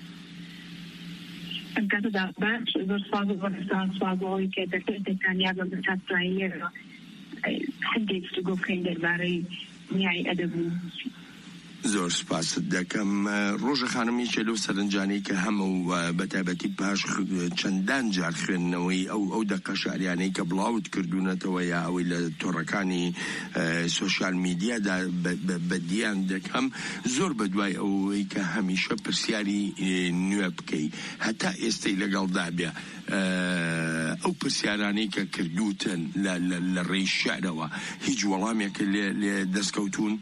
زۆر سپاس بۆ سوازەوەی کە دەکتانیا بە بەساتراییەوە هەندێک گفتوگۆ بکەین دەربارەی نیای ئەدەب و زۆر سپاست دەکەم. ڕۆژە خانمیچە لەو سەرنجانەی کە هەموو بەتابەتی پاش چەندان جار خوێندنەوەی ئەو دەقە شاریانەی کە بڵاوت کردوونەتەوە یا ئەوەی لە تۆڕەکانی سۆشیال میدیادا بەدیان دەکەم، زۆر بەدوای ئەوەی کە هەمیشە پرسیاری نوێ بکەی هەتا ئێستەی لەگەڵدا بێ. ئەو پرسیارانەی کە کردوتن لە ڕێی شعرەوە هیچ وەڵامێکە لێ دەستکەوتون؟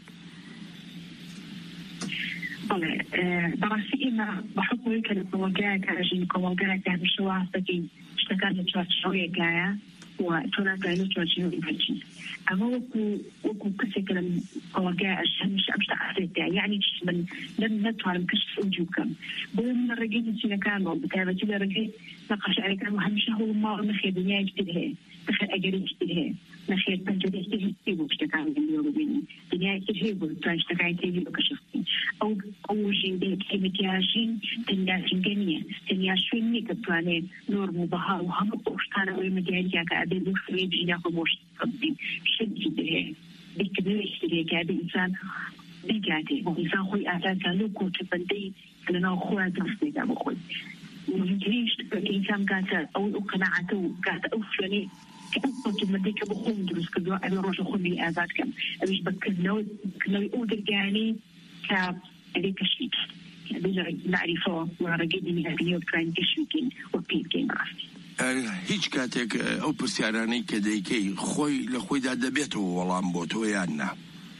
بەڵێ، بەڕاستی ئێمە بەحکومی کە لە کۆمەلگایەکە ئەژین کۆمەلگایەکە هەمیشە واسەکەین شتەکان لە چوارچێوەیەکایە وتناتين توجهوا بهالشيء أما وكو كسكلم قواقع الشمس أمشت أحسيتها يعني من لم نتعلم كشف وجوكم بوم الرجيت نسينا كانوا بتابعتي الرجيت نقاش عليك وهمشة هو ما نخي دنيا جديدها نخي أجري جديدها نخي تنجدي جديد واشتكى من اليومين دنيا جديد واشتكى تيجي وكشفتي أو جندي كيمتياجين تنياجين جنية تنياجين نكتواني نور مبهار وهم أشتانا ويمديالي كأبي بوفري بجناك وموش تقدم شد جديدها بكبير اشتري كأبي إنسان بيجاتي وإنسان خوي أساسا لو كنت بندي لنا أخوة درستي كأبو خوي ومجريش الإنسان قاعد أو قناعته قاعد أوفلني كنت بدي كبخون درس كذا أنا روح أخذني آزاد كم أبيش بكنوي أودر يعني كأبي كشيك بيجي نعرفه ورجدني هذه وكان كشيكين وبيجين راسي هیچ کاتێک ئەو پرسیارانەی کە دەیکەی خۆی لە خۆیدا دەبێتەوە وەڵام بۆ تۆ یان نا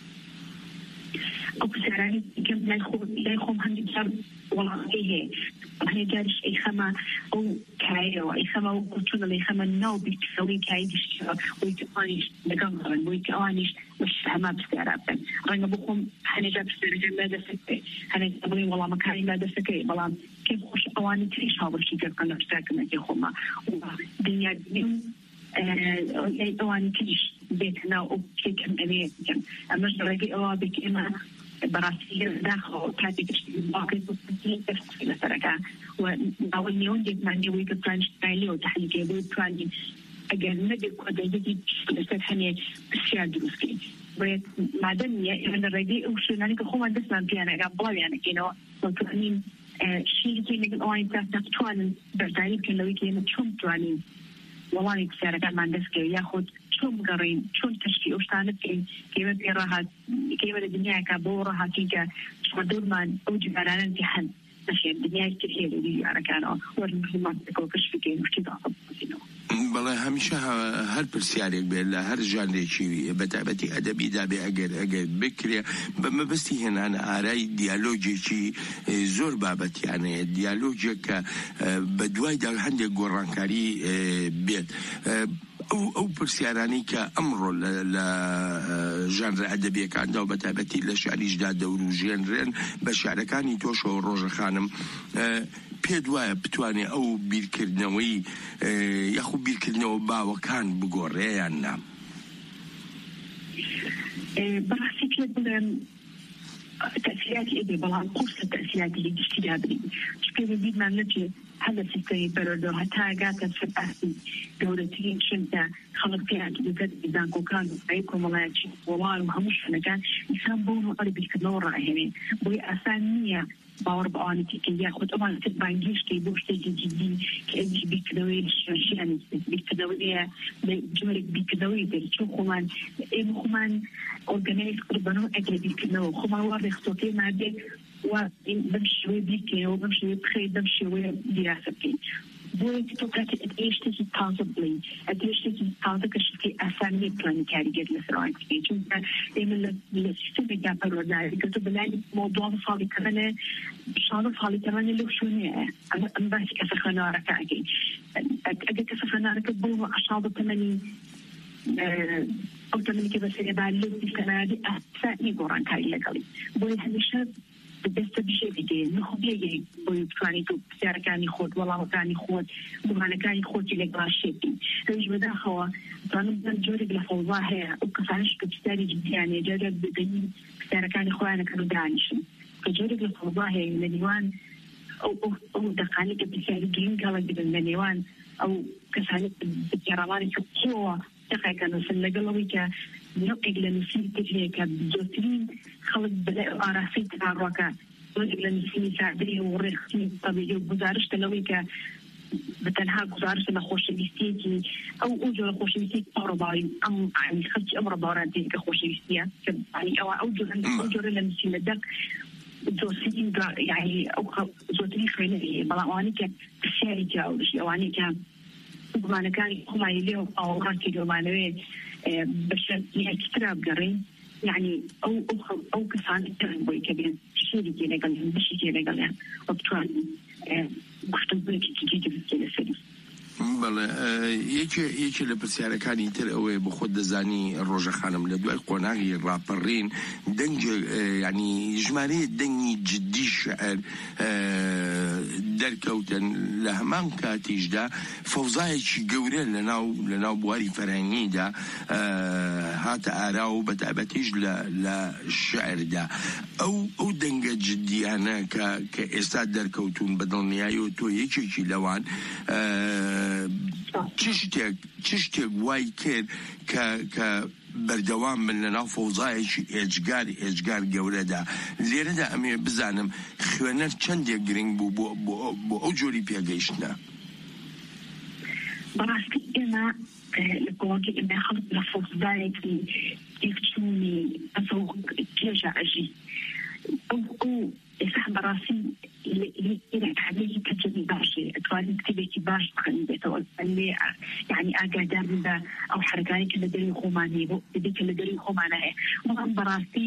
ئەو پرسیارانی کەم لای خۆم هەندێک جار وەڵامی هەیە هەیە جاریش ئەی خەمە ئەو کایەوە ئەی خەمە ئەو کوچونە لەی خەمە ناو بیکسەڵی کایی دیشتەوە بۆی کە ئەوانیش لەگەڵ بڕن بۆی کە ئەوانیش هەما پرسیارا بکەن ڕەنگە بۆ خۆم هەنێجا پرسیارەکەم لا دەسەکەی هەنێجا بڵێ وەڵامەکانی لا دەسەکەی بەڵام كيف خوش أواني تريش هذا الشيء كنا نفتكر كي خما ودنيا دين أواني تريش بيتنا أو كي كم أمي كم أما جرّي أوابك إما براسيل داخل كاتي تشتري باقي بسيط تفصيل سرقة وأول يوم جت معني ويك بلانش تايلي وتحليل كيبوي بلاني أجل ندي كذا جديد لسه حني أشياء دروسكي ويا معدنية من الرجال وشو يعني كخوما دسنا بيانا قبل يعني كنا وترانين شيء كي نقول أوين تفتوان بردايب كن لوي كي نشوم توانين والله كسر كان ما عندك ياخد شوم قرين شوم تشكي وشتانك كي ما بيراها كي ما الدنيا كبورها كيجا شو دور ما أوجب على الامتحان ماشي الدنيا كثير اللي أنا كانوا ورمزمات كوكش في كي مش تضاعف بەڵێ هەمیشە هەر پرسیارێک بێت لە هەر ژانرێکی بەتابەتی ئەدەبی دابێ ئەگەر بکرێ بەمەبەستی هێنانە ئارای دیالۆگێکی زۆر بابەتیانەیە دیالۆگێک کە بە دوایدا هەندێک گۆڕانکاری بێت ئەو پرسیارانی کە ئەمڕۆ لە ژانرە ئەدەبیەکاندا و بەتابەتی لە شاریشدا دەوروژێنرێن بە شارەکانی تۆشەوە ڕۆژە خانم پێت وایە بتوانێ ئەو بیرکردنەوەی یاخوود بیرکردنەوە باوەکان بگۆڕێیان نا بەڕاستی پێت بڵێم تأثيراتي إبي بلان قصة تأثيراتي اللي تشتريها بري شكله بيد ما نجي هذا سكتي بردو حتى قاعدة في أهلي دولتين شنتا خلق فيها كده إذا كان أيكم ولا شيء والله وهمش أنا كان إنسان بونه قلبي كنورة هني بوي أسانية باور بأني كي ياخد أمان تبانجيش كي بوش تيجي جدي كأني بيكدوي الشيء بيكدوي بجملة بيكدوي ترى خمان خمان organize قربانو أجل بيكدوي خمان وارد صوتي ما بيك وبمشي بيكي وبمشي بخير بمشي ودراستي بوي تتوقعت أديش تيجي possibly أديش تيجي possibly كشتي أسامي بلان كاريجر لسرعة كذي شو إيمن للسيستم يجابر ولا كتب لاني موضوع صالي كمان شغل صالي كمان لو شوني أنا بس كسخنا ركعتي أجي كسخنا ركبوا عشان بتمني أو تمني كذا سريع بعلو بسنادي أسامي قران كاري لقلي بوي هالشيء بس بشيء بدي نخبيه بوي بتواني تو سياركاني خود والله كاني خود بمعنى كاني خود اللي قاشيتي هيج بدا خوا طالما بنجوري بالفوضى هي وكفانش بتستاري جدي يعني جاجا بدي سياركاني خوانا كانوا دانشين فجوري بالفوضى هي لنيوان أو دقاني بتستاري جين قال جدا لنيوان أو كفاني بتجرباني كقوة دقيقة نسل قلبي ك نقل لنسيب تجيك بجوتين خلق بدأ أراسي تتعرقا نقل لنسيب ساعدري ورخصي طبيعي وبزارش تلويك بتنها گزارش لخوشویستی او اوجو لخوشویستی قربایی ام يعني خرج امر بارادي كخوشويستيه يعني او اوجو لنسيب دق جوسين يعني او زوتري خيني بلاواني كشاري جاوش اواني كان بمعنى كان هم يليهم او راكي جمانوي بشر يكتراب قرين يعني او كسان بوي كبير شيء كده قال بشي كده قال وبتوان بختبرك كده في السري بەڵێ یەکی لە پرسیارەکانی تر ئەوەیە بە خۆت دەزانی ڕۆژە خانم لە دوای قۆناغی ڕاپەڕین دەنگ ینی ژمارەیە دەنگی جدی شعر دەرکەوتن لە هەمان کاتیشدا فەوزایەکی گەورە لەناو بواری فەرهەنگیدا هاتە ئارا و بەتابەتیش لە شعردا ئەو دەنگە جدیانە کە ئێستا دەرکەوتون بەدڵنیایی و تۆ یەکێکی لەوان چ شتێک وای کرد کە بەردەوام من لەناو فەوزایەکی ئێجگار گەورەدا لێرەدا ئەمێ بزانم خوێنەر چەندێک گرنگ بوو بۆ ئەو جۆری پێگەیشتنە. بەڕاستی ئێمە لە کۆڵگی ئێمە خەڵک لە فەوزایەکی یەکچوونی ئەفەو کێژە ئەژی ئەو ئێستا بەڕاستی لێرەکانەیەکی کەجەبی باشێ ئەتوانین کتێبێکی باش بخەنبێتەوە لێ یعنی ئاگادار بن بە ئەو حرەکانی کە لە دەروی خۆمان هەیە بۆ دەبێت کە لە دەروی خۆمان هەیە بەڵام بەڕاستی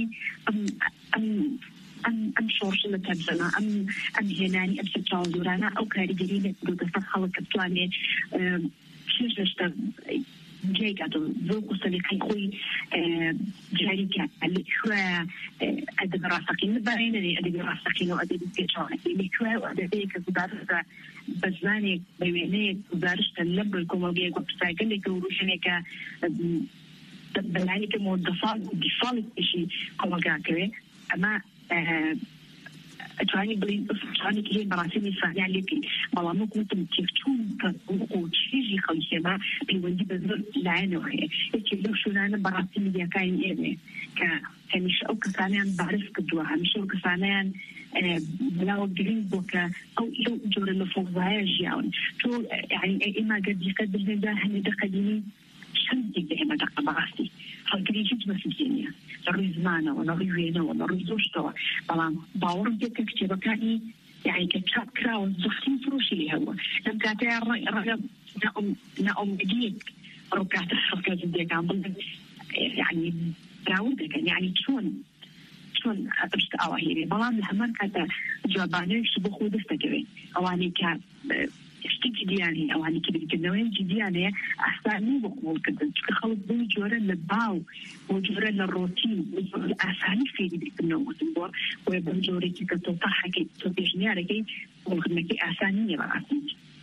ئەم شۆڕشە لە تەرجەمە ئەم هێنانی ئەم سەرچاوزۆرانە ئەو کاریگەری لە دەستە خەڵک کە بتوانێت شش لەشتە جێگات زۆر سەلیقەی خۆی جاریکە لەکوێ ئەدەبە ڕاستەقین بەڕێنەرێ ئەدەبی ڕاستەقین و ئەدەبی پێچاوانەکەی لەکوێ و ئەدەبەیە کە گوزارشە بە زمانێک بە وێنەیەک گوزارشتە لەم کۆمەڵگەیەک وە پرسایگەلێک و ڕوژێنێکە بەلایەکە مۆدەفاڵ دیفاڵی پێشی کۆمەلگاکەوێ ئەمە ئەتوانی بڵین ئەفرانێکی هەیە بەڕاستی میسانیان لێبی بەڵام وەکوتم تێکچوون و چێژی خەڵکێمە پەیوەندی بە زۆر لایەنەوە هەیە یەکێک لەو شوێنانە بەڕاستی میدیاکانی ئێمێ کە هەمیشە ئەو کەسانیان بارز کردووە هەمیشە ئەو کەسانیان بڵاوە گرنگ بۆ کە ئەو جۆرە لە فەوزایە ژیاون تۆ یعنی ئێمە گەر دیقەت بزنێدا هەنێدە قەدیمی چەندێک ئێمە دەقە بەڕاستی هەڵگری هیچ مەسیجێ نییە لە ڕووی زمانەوە لە ڕووی وێنەوە لە ڕووی زۆر شتەوە بەڵام باوەڕم پێ کە کتێبەکانی یعنی کە چاپ کراوە زۆرترین فڕۆشی لێ هەبووە لەم کاتەیە ڕەگە نائومێدیەک ڕووکاتە خەڵکە زیندەکان بڵێن یعنی راون دەکەن یعنی چۆن ئەشت ئاوا هێرێ بەڵام لە هەمان کاتە جوابانەیەکش بۆ خۆ دەستەکەوێت ئەوانەی کە شتێکی دییانێ ئەوانی کە بریکردنەوەی جدیانەیە ئاسانی بۆ قوڵکردن چکە خەڵک بۆ جۆرە لە باو بۆ جۆرە لە ڕۆتین ئاسانی فێری بریکردنەوەتن بۆ بۆیە بەم جۆرێکی کە تۆ تاحەکەی تۆ پێشنیارەکەی قوڵکردنەکەی ئاسانی نیە بەڕاستی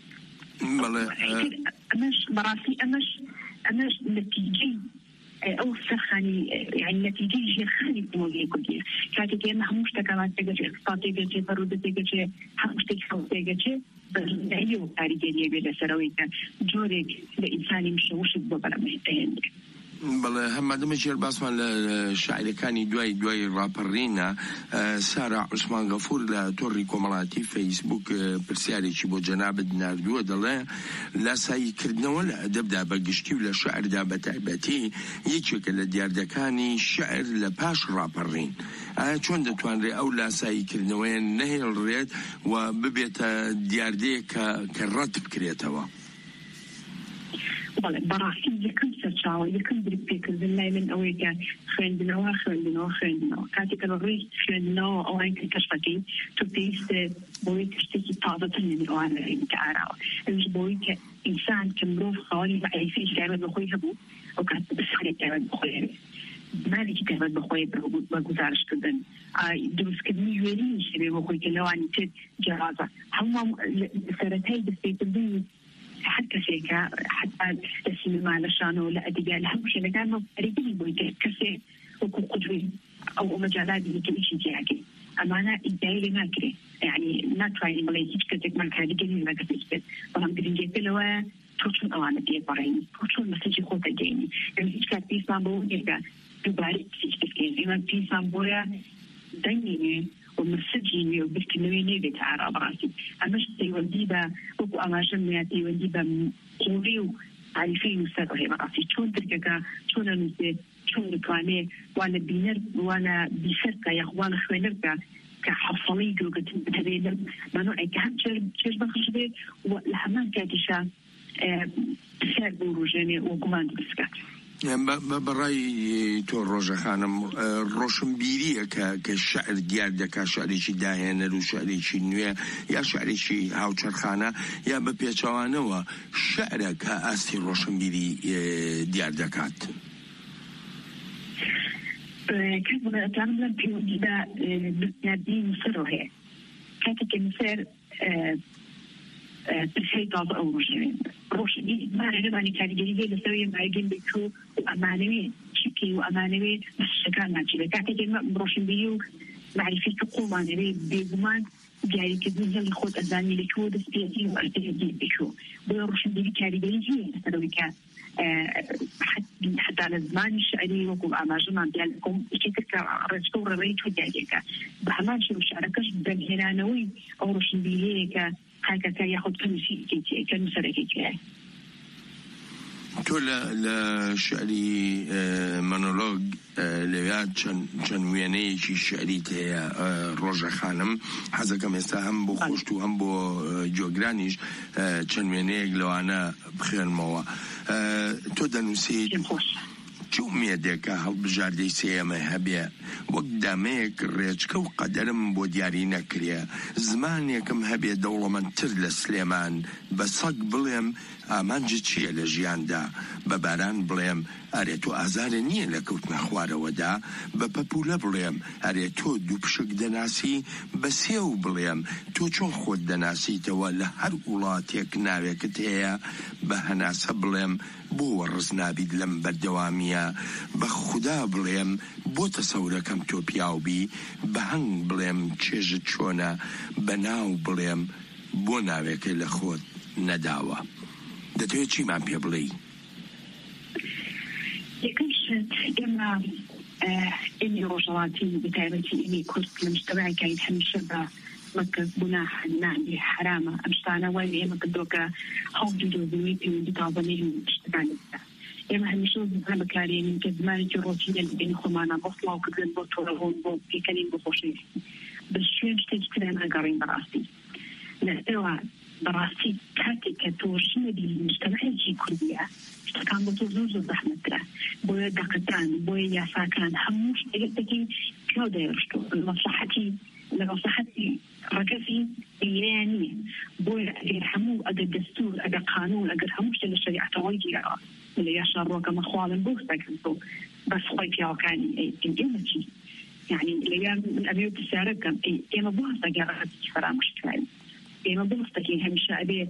بەڕاستی ئەمەش نەتیجەی ئەو سەرخانی یعنی نەتیجەی ژێرخانی کۆمەڵگەی کوردیە کاتێک ئێمە هەموو شتەکەمان تێگەچێ اقتصاد تێگەچێ بەڕوودە تێگەچێ هەموو شتێکی خەڵک تێگەچێ بەزایی و کاریگەریە بێ لەسەرەوەی کە جۆرێک لە ئینسانی مشەوشت بۆ بەرەمەهێنێ بەڵێ هەمادەمە ژێر باسمان لە شاعرەکانی دوای ڕاپەڕینە سارا عوسمان غەفور لە تۆڕی کۆمەڵاتی فەیسبوک پرسیارێکی بۆ جەنابەت ناردووە دەڵێ لاساییکردنەوە لە ئەدەبدا بەگشتی و لە شعردا بەتایبەتی یەکێکە لە دیاردەکانی شعر لە پاش ڕاپەڕین ئایا چۆن دەتوانرێت ئەو لاساییکردنەوەیە نەهێڵڕێت و ببێتە دیاردەیە کە ڕەت بکرێتەوە؟ بەڵێ بەڕاستی یەکەم سەرچاوە یەکەم بریک پێکردن لای من ئەوەیە کە خوێندنەوە کاتێک کە بە ڕووی خوێندنەوە ئەوان کە کەشفەکەی تۆ پێویستە بۆی کە شتێکی تازەتر لەبیر ئەوانە کە ئاراوە ئەوش بۆی کە ئینسان کە مرۆڤ خاوەنی بەعریفی تایبەت بەخۆی هەبوو ئەو کاتە بەسەرێک تایبەت بەخۆی هەبێت مالێکی تایبەت بەخۆی بە گزارشکردن دروستکردنی وێرینی شەبێ بەخۆی کە لەوانی تر جیاوازە هەموو سەرەتای دەستپێکردنی هەر کەسێکە حتا لە سینەما لە شانەوە لە ئەدەبیات لە هەموو شوێنەکانمە پەرێگری بۆی کە کەسێک وەکو قودوەی ئەو مەجالاتی دیکەیشی جیاگەی ئەمانە ئیدیای لێ ناکرێت یعنی ناتوانین بڵێ هیچ کەسێکمان کاریگەری لە کەسێک بێت بەڵام گرنگێتە لەوەیە تۆ چۆن ئەوانە پێبڕێنی تۆ چۆن مەسەجی خۆت دەگەینی یعنی هیچ کات پێویستمان بەوە نییە دووبارە پێش بکەین ئێمە پێویستمان بۆیە دەنگێنێ ومسجين وبالكلمين نيبت عرب راسي أمش تيودي با وكو أماجم يا تيودي با قولي وعارفين وسرعي راسي شون تركا شون نسي شون نتواني وانا بينر وانا بيسرقا يا اخوانا خوينرقا كحصلي قلقة تبينر ما نوعي كهم شرج بخش بي والحمان كاتشا سار بوروجاني وقمان بسكات بەڕای تۆ ڕۆژە خانم ڕۆشنبیریە کە شعر دیار دەکا شعرێکی داهێنەر و شعرێکی نوێ یا شعرێکی هاوچەرخانە یا بە پێچەوانەوە شعرە کە ئاستی ڕۆشنبیری دیار دەکات. كان لم يوجد نادي مصر هي كانت كمثال بشيء طاز أو روشني ما نبغى نكارجي لسوي ما يجين بيكو وأمانوي شكي وأمانوي بس كان ناجي كانت كلمة روشن بيو معرفة قوة نبي بيزمان جاي كذا اللي خود أزاني لكو دسبيتي وأرتجي بيكو بروشن بيو كارجي هي سوي كان حتى على الزمان الشعري وكم أماجنا ديالكم كتير رجعوا رأيت وجايك بحمان شو شعركش بالهنا نوي أو روشن بيهيك هكذا كان ياخد كم سرقة تو لشعري مونولوج لويات چن وينيشي شعري تهي روجا خانم حزا كم يستهم بو خوشتو هم بو جوغرانيش چن وينيك لو انا بخير موا تو دنوسي چو میدێکە هەڵبژاردەی سێمە هەبێ وەک دامەیەک ڕێچکە و قەدەرم بۆ دیاری نەکرێ زمانێکم هەبێ دەوڵەمەندتر لە سلێمان بە سەگ بڵێم ئامانجە چییە لە ژیاندا بە باران بڵێم ئەرێ تۆ ئازارە نییە لە کەوتنە خوارەوەدا بە پەپولە بڵێم ئەرێ تۆ دوو پشک دەناسی بە سێو بڵێم تۆ چۆن خۆت دەناسیتەوە لە هەر وڵاتێک ناوێکت هەیە بە هەناسە بڵێم بۆ وەڕز نابیت لەم بەردەوامیە بە خودا بڵێم بۆ تەسەورەکەم تۆ پیاوبی بە هەنگ بڵێم چێژت چۆنە بە ناو بڵێم بۆ ناوێکە لە خۆت نەداوە دەتوێت چیمان پێ بڵێ؟ یەکەم شت ئێمە ئێمە ڕۆژەڵاتی بەتایبەتی ئێمەی کورد لە مجتەمەعێکین هەمیشە بە مەکەس گوناح نابێ حرامە ئەم شتانە وای ئێمە کردوکە هەڵگیر دۆزینەوەی پەیوەندی تازەنەی شتەکاندا ئێمە هەمیشە زمان بەکارێنین کە زمانێکی ڕۆژینە لە بینی خۆمانە بۆ سڵاوکردن بۆ تۆڕەهۆن بۆ پێکەنین بۆ خۆشەویستی بە شوێن شتێکی ترە ناگەڕین بەڕاستی لەئێوە بەڕاستی کاتێک کە تۆ ژنەبی مجتەمەعێکی کوردیە شتەکان بۆ تۆ زۆر زۆر زەحمەتترە بۆیە دەقەتان بۆیە یاساکان هەموو شتێک دەکەین پیاو دەیڕشتۆ لە مەسلحەتی ڕەگەزی ئێران نییە بۆیە ئەگەر هەموو ئەگەر دەستور ئەگەر قانون ئەگەر هەموو شتە لە شەریعەتەوەی گیرەوە لە یاشان ڕۆکەمە خواڵن بۆ سەکەن تۆ بەس خۆی پیاوەکانی ئێمە چی يعني الأيام من أبي وتسارة كم إما بوسط جارات فرامش كلاي إما بوسط كي همشة أبي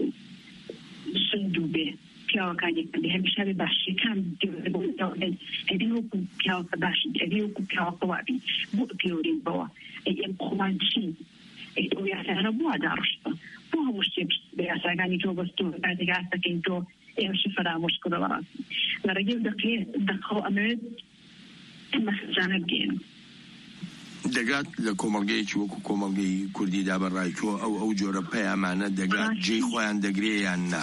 سندو به كلاو كان يكمل همشة أبي باشي كان بقول تقول أبي هو كلاو باشي أبي هو كلاو قوابي بو بيورين بوا إما خمان شيء إيه يا سهرة بوا دارشة بوا مشتي بياسا كان يجوا بستو بعد جالسة كنتو إيه شو فرامش كذا ورا لرجل دقيقة أمد إما جانب جين دەگات لە کۆمەڵگەیەکی وەکو کۆمەڵگەی کوردیدا بەڕای تۆ ئەو جۆرە پەیامانە دەگات جێی خۆیان دەگرێ یان نا؟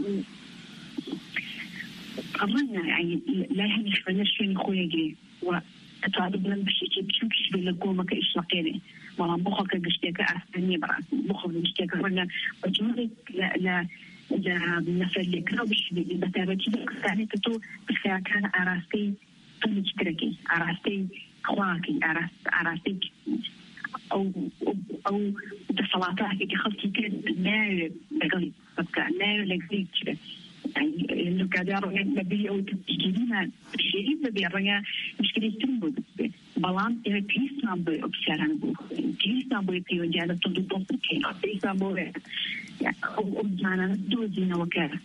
ئەڵەن لا هەمیش بە نەشوێنی خۆیەگرێ و ئەتوانێت بڵێن بەشێکی بچووکیش بێ لە گۆمەکە ئیشڵەقێنێ بەڵام بۆ خەڵکە گشتێکە ئاسان نییە بەڕاستی بۆ خەڵک گشتێکە ڕەنگە بە جۆرێک لە نەفەر لێکراو بشبێ بەتایبەتی لە کەسانێکە تۆ بخیاکانە ئاراستەی تۆنێکی ترەکەی ئاراستەی خواكي عرفتك أو دفلاتها كي خلتي كان نار لقلي بقى نار لقلي كده يعني إنه كادر نبي أو تجدينا شيء نبي رجع مشكلة تنبض بلام إذا كيس نبي أبصر بو كيس نبي كيو جالس تدور كين كيس نبي يعني أو جانا دوزينا وكذا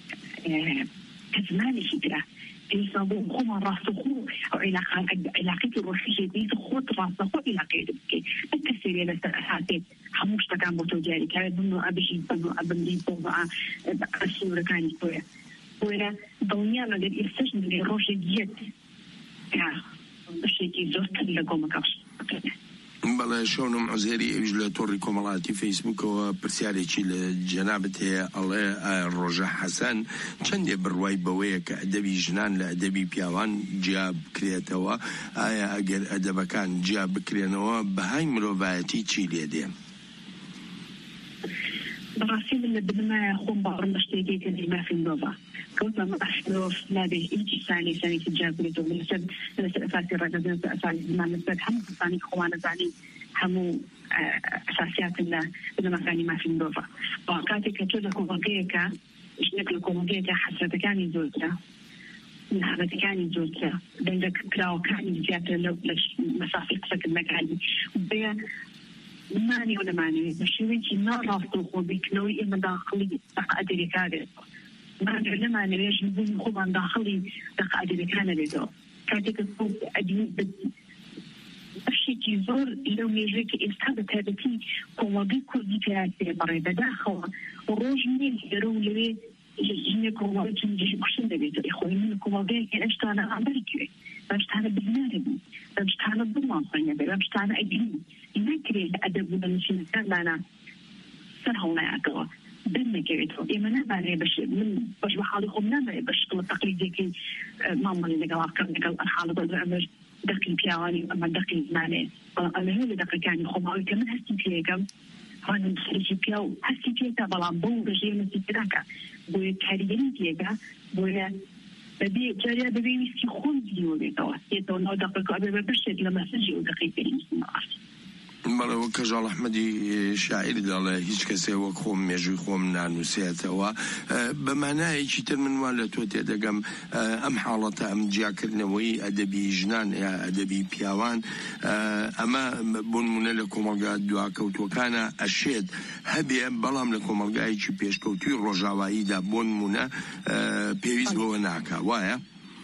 كزمان شيء يصابون خما راسخو أو علاقة الروحية دي خود راسخو علاقة دي التفسير إلى ساعات حموش تكان بتوجاري كان بنو أبشي بنو أبندي بوضع السورة كان يقوي ولا ضونيا لقد يستجن للروحية يا الشيء زوجت لقوم كاش بەڵێ شەونم عوزێری ئەویش لە تۆڕی کۆمەڵاتی فەیسبووکەوە پرسیارێکی لە جەنابەت هەیە ئەڵێ ڕۆژە حەسەن چەندێ بڕوای بەوەیە کە ئەدەبی ژنان لە ئەدەبی پیاوان جیا بکرێتەوە ئایا ئەگەر ئەدەبەکان جیا بکرێنەوە بەهای مرۆڤایەتی چی لێ دێ؟ بەڕاستی من لە بنەمایە خۆم باوەڕم بە شتێکێکە مافی مرۆڤە كوتا ما أحلوف نبي إيش ثاني تجابرته من أساس الرجل أساس ما نسبت هم ثاني خوانا ثاني همو أساسيات إنه ثاني ما في النظر وقاتي كتولا كومجيكا إيش نقول كومجيكا حسرت كاني زوجة من هذا كاني زوجة عندك كلاو كاني زيادة لو مسافة سكن مكاني بيا ماني ولا ماني بشويتي ما رافضوا بكلوي إما داخلي أقدر كاره ما لما أنا يجب خوبان داخلي أقدر كان لذا كاتك الصوت أدين أشي كيزور لو يجيك إستعادة هذاتي كوماغي كردي تياتي بريدة داخل وروجني يرون لي جيني كوماغي تنجي كشن دبيتو إخواني من كوماغي كان أشتانا عمريكي أشتانا بالناربي أشتانا بالمنصيني أشتانا أدين ما كري أدب ونشين كان سرهم لا يقوى دم كريتو إيمانا باري باش بحالي خمنا باش كل التقليدي كي ماما اللي قال قال الحالة بالعمر دقي بياني أما دقي ماني أنا هو اللي دقي كان خماوي كمان هستي فيكم هانا نسرجي بياو هستي فيكا بلان بو رجي نسي فيكا بوي كاريجين فيكا بوي بدي جاري بدي نسي خون ديو بيتوا يتو نو دقيقة أبي ببشت لما سجي ودقي كريم سنعرف بەڵێ وە کەژاڵ ئەحمەدی شاعیر دەڵێ هیچ کەسێ وەک خۆم مێژووی خۆم نانووسێتەوە بە مانایەکی تر من وا لە تۆ تێدەگەم ئەم حاڵەتە ئەم جیاکردنەوەی ئەدەبی ژنان یا ئەدەبی پیاوان ئەمە بۆ نمونە لە کۆمەلگا دواکەوتوەکانە ئەشێت هەبێ بەڵام لە کۆمەلگایەکی پێشکەوتووی ڕۆژاواییدا بۆ نمونە پێویست بەوە ناکا وایە؟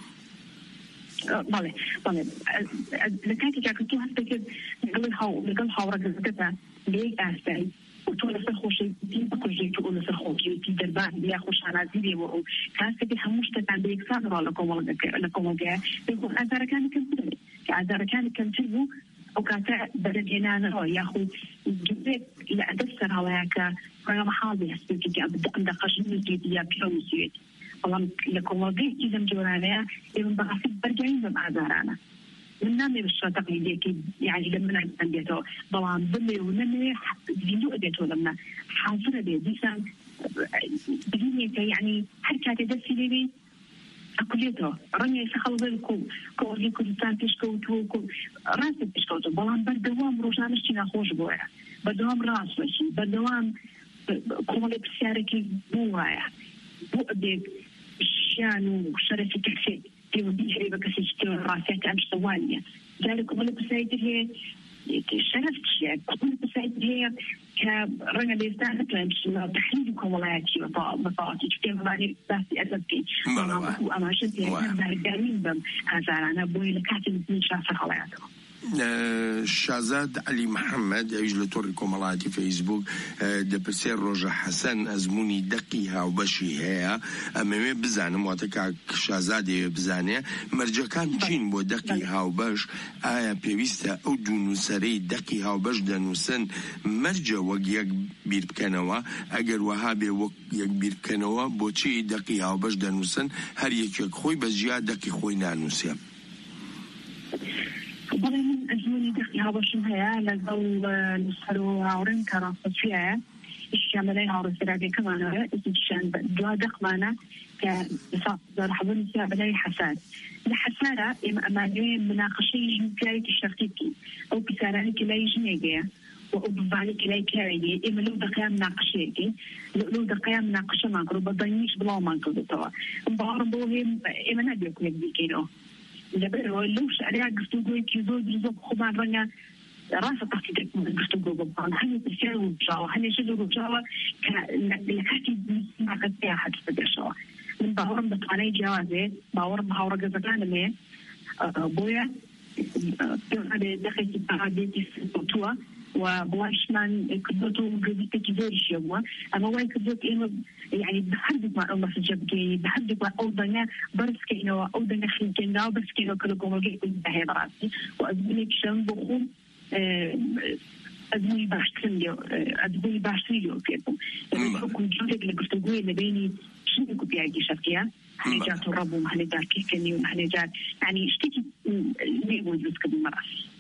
بله لكاتي كنتو هسه كده نقول هاورا قزقتها ليه أساي وتقول لسه خوشي تين بقول جيت تقول لسه خوشي تين دربان بيا خوش على زيدي وهو كاسة كده هموش تتعب بيكسر لكم وجا يقول أزار كان كنتو أو كاتا بدل هنا أنا ياخد جزء إلى أدسر هواك أنا محاضر هسه كده أبدأ قشني جديد يا بيومي والله لكم وجه كذا مجورانة يوم بغاسل برجعين بمعذرانا من نامي بالشاطئ يديك يعني لما عنديته طبعا ضمي ونمي زينو أديته لما حاضرة بيديسان بديني يعني حركات دسي لي أكليته رني سخلص لكم كل كردستان تشكوتو راسي تشكوتو بلان بردوام روجانش تينا خوش بويا بردوام راس وشي بردوام كمالي بسياركي بويا بؤدك شان وشرف كثير يوم بيجري بكثير راسات أمش ثوانية ذلك كل بسيط هي شرفت شيء كل بسيط هي كرنا ليستعمل لمش تحليل كمالاتي وطاقتي كيف ماني بس أدبي أنا شدي أنا دارين بم أنا بقول لك كاتب من شافر حلاته شازاد علی محەممەد ئەویش لە تۆڕی کۆمەڵایەتی فەیسبوک دەپرسێ ڕۆژە حەسەن ئەزمموی دەقی هاوبەشی هەیە ئەمەوێ بزانم واتە کاک شازادێ بزانێ مەرجەکان چین بۆ دەقی هاوبەش ئایا پێویستە ئەو دوو نووسەرەی دەقی هاوبەش دەنووسن مەرجە وەک یەک بیر بکەنەوە ئەگەر وەها بێ وەک یەک بیر بکەنەوە بۆچی دەقی هاوبەش دەنووسن هەر یەکێک خۆی بەجیا دەقی خۆی نانووسێ طبعا أزمني دقي هابشون هيا لازم نسألوا عورين كراسة فيها الشاملين عورين سرعة كمان هيا إستشان دوا دق معنا كنصاب رحبون فيها بلاي حساد الحسارة إما أمانية مناقشة جنكاري تشتغتيكي أو بساراني كلاي جنيجي وبالي كلاي كاريجي إما لو دقيا مناقشيكي لو دقيا مناقشة معك ربضانيش بلا معك دطوا مبارم بوهم إما نبيو كلك بيكينو لبرو لوش عليها قصدوقي كيزود رزق خبان رنيا راسة تحتي قصدوقي ببان هني تسيروا بجاوة هني شدوا بجاوة لكاتي ما قد فيها حد تدرشوا من باورم بطاني جوازي باورم بحاورة قزقان مي بويا هذا دخل تبعاديتي سلطوة وبواشمان كدوتو قديتي كيزوريش يوم أما واي كدوت إنه يعني بحدد مع الله سجبكي بحدد مع أوضنا برسكي إنه أوضنا خلقنا برسكي إنه كل قومي كل بهاي براسي وأزمني كشان بخوم أزمني باشتريو كيفهم بحكم جودك لقصتقوي اللي بيني شنو كوبي عيدي شفتيها هنجات الرب ومهنجات كيكني ومهنجات يعني اشتكي ليه وجودك بالمرأة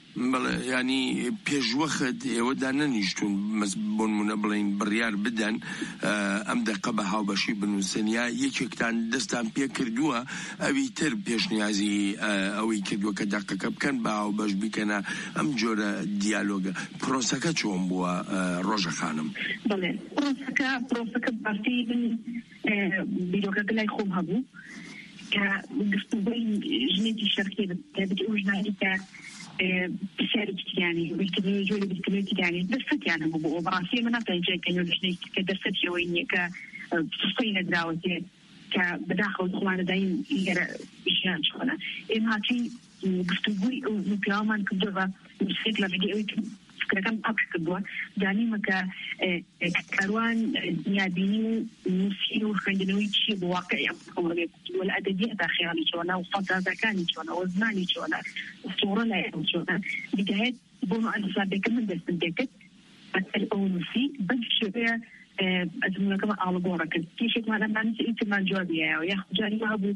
بەڵێ ینی پێشوەخت ئێوەدا نەنیشتون بۆن منە بڵین بڕیار بدەن ئەم دەقە بە هاوبەشی بنووسن یا یەکێکتان دەستان پێ کردووە ئەوی تر پێشنیازی ئەوەی کردووە کە دەقەکە بکەن بە هاوبەش بیکەنە ئەم جۆرە دیالۆگە پرۆسەکە چۆن بووە ڕۆژە خانم؟ بڵێ پرۆسەکە باسی بیرۆکەکە لای خۆم هەبوو کە گفتوگۆی ژنێکی شەرقی بێت ئەو ژنانی کە بسیارێکی تیانی بیرکردنی جۆری بیرکردنی تیانی دەرسەتیان هەبوو بۆ بەڕاستی من ناتوانین کە ژنێکی کە دەرسەتیەوەی نییە کە سوسکەی نەدراوەتێ کە بەداخەوە دخوانەداین لێرە ژیان چۆنە ئێمە هاچووی گفتوگۆی ئەو پیاوەمان کردووە نووسێک لە ڕێگەی ئەوەی فکرەکەم پاک کردووە دانیمە کە کاروان دنیابینی و نووسی و خوێندنەوەی چیە بۆ واقعی ئەم کۆمەڵگەی گفتوگۆ لە ئەدەبیەتدا خەیاڵی چۆنە و فەنتازیاکانی چۆنە و زمانی چۆنە سوورە لای ئەو چۆنە بدایەت بۆ مؤسساتێکە من دەستم پێکرد بەسەر ئەو نووسی بەم شێوەیە ئەزمونەکەمە ئاڵگۆڕە کرد کێشێکمان ئەمانە ئیترمان جوابیایەوە یا جاری هەبوو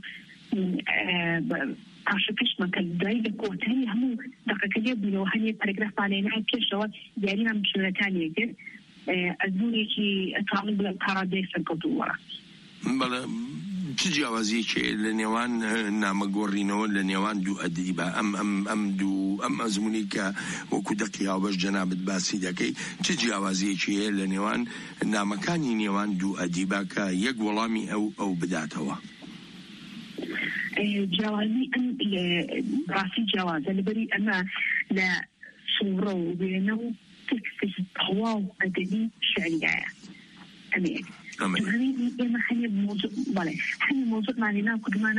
پاشەکەشمە کە دوای لە کۆتایی هەموو دەقەکە لێ بوونەوە هەنێ پەرەگرافانێنای پێشەوە دیاریمان بشورەکانی کرد ئەزمونێکی تاڵی بڵێ پارادەی سەرکەوتووەڕە. بەڵێ چ جیاوازیەکێ لە نێوان نامەگۆڕینەوە لە نێوان دوو ئەدیبە ئەم ئەزمونی کە وەکو دەقی هاوبەش جەنابەت باسی دەکەی چ جیاوازیەکی هەیە لە نێوان نامەکانی نێوان دوو ئەدیبە کە یەک وەڵامی ئەو بداتەوە؟ جیاوازی ئەم ڕاستی جیاوازە لەبەری ئەمە لە سوورە و وێنە و تێکستی تەواو ئەدەبی شعریایە ئەمێ ئێمە هەنێ مۆزوع بەڵێ هەنێ مۆزوعمانی ناو کردمانە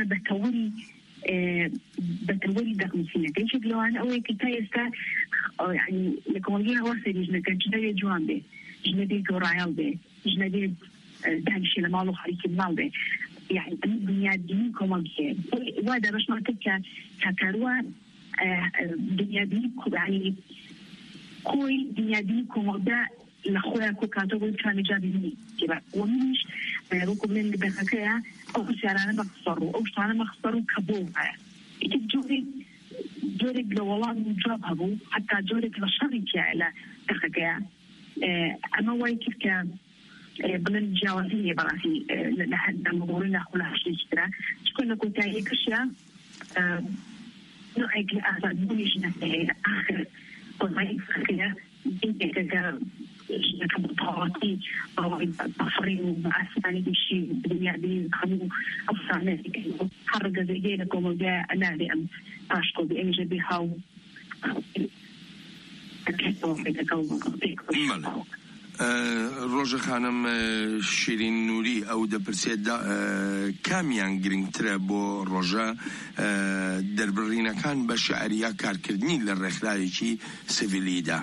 بەتەوەری دەقنووسینەکە هیچێک لەوانە ئەوەیە کە تا ئێستا لە کۆمەڵگەی هەوا سەری ژنەکە ژنەبێ جوان بێ ژنەبێ گەوڕایەڵ بێ ژنەبێ دانیشێ لە ماڵ و خەریکی ماڵ بێ يعني بنيادين كومانكي وهذا باش نعطيك كاروان بنيادين يعني كوي بنيادين كومودا لخويا كوكاتو كان جابيني كذا ومش بكم من بخكيا او سيرانا مخسروا او شانا مخسروا كبوها جوري والله جواب هبو حتى جوري لشركه على بخكيا اما وايكف كان بلن جوازية براسي لحد مغورين أخولا شيء كذا شكون كنت هيك أشياء نوعك لأخذ بنيش نفسي آخر كل ما يفكر بيجي كذا كبطاقتي أو بفرين وبعثاني بشيء بالدنيا بين خلو أفصل حرق زي لكم وجاء أنا لأم أشكو بإنجا بهاو ڕۆژە خانم شیرین نووری ئەو دەپرسێت کامیان گرنگترە بۆ ڕۆژە دەربڕینەکان بە شعریا کارکردنی لە ڕێکخراوێکی سڤیلیدا؟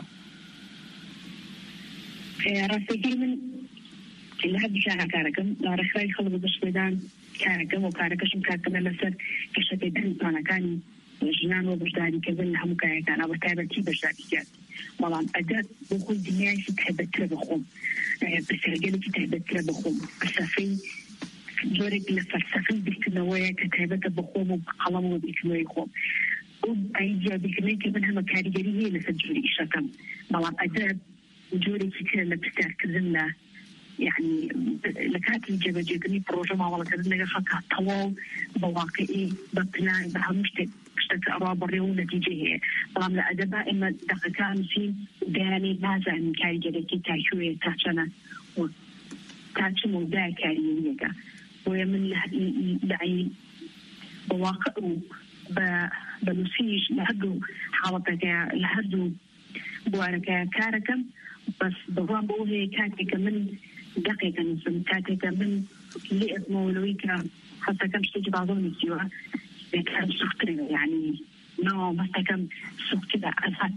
ڕاستەکەی من لە هەردوو شارە کارەکەم لە ڕێکخراوی خەڵک بەشدان کارەکەم و کارەکەشم کارکەمە لەسەر کەشەکەی پلانەکانی ژنان و بەشداریکردن لە هەموو کارەکانە بە تایبەتی بەشداریکرد بەڵام ئەگەر بۆ خۆی دنیایشی تایبەتترە بخۆم بەسەرگەلێکی تایبەتترە بخۆم فەلسەفەی جۆرێک لە فەلسەفەی بیرکردنەوەیە کە تایبەتە بخۆم و قەڵەم و بیرکردنەوەی خۆم ئەو ئایدیا بیرکردنەوەی کە من هەمە کاریگەری هەیە لەسەر جۆری ئیشەکەم بەڵام ئەگەر جۆرێکی ترە لە پرسیارکردن لە يعني لكاتي جبجتني بروجرام ولا كذا نجا خطأ طوال بواقعي ببلان بهمشت اشتت أراب الريو نتيجة هي طبعا لأدباء إما دقيقان في داني ماذا من كاري جدكي تاشوية تاشنا وتاشو مودا كاريوية ويمن لعي بواقع بنسيج لهدو حالتك لهدو بوارك كاركم بس بضام بوهي كاتك من دقيقة نسم كاتك من اللي مولويك حتى كم شتيجي بعضهم يسيوها كان سخترين يعني نوع مثلا كم سخترين أساك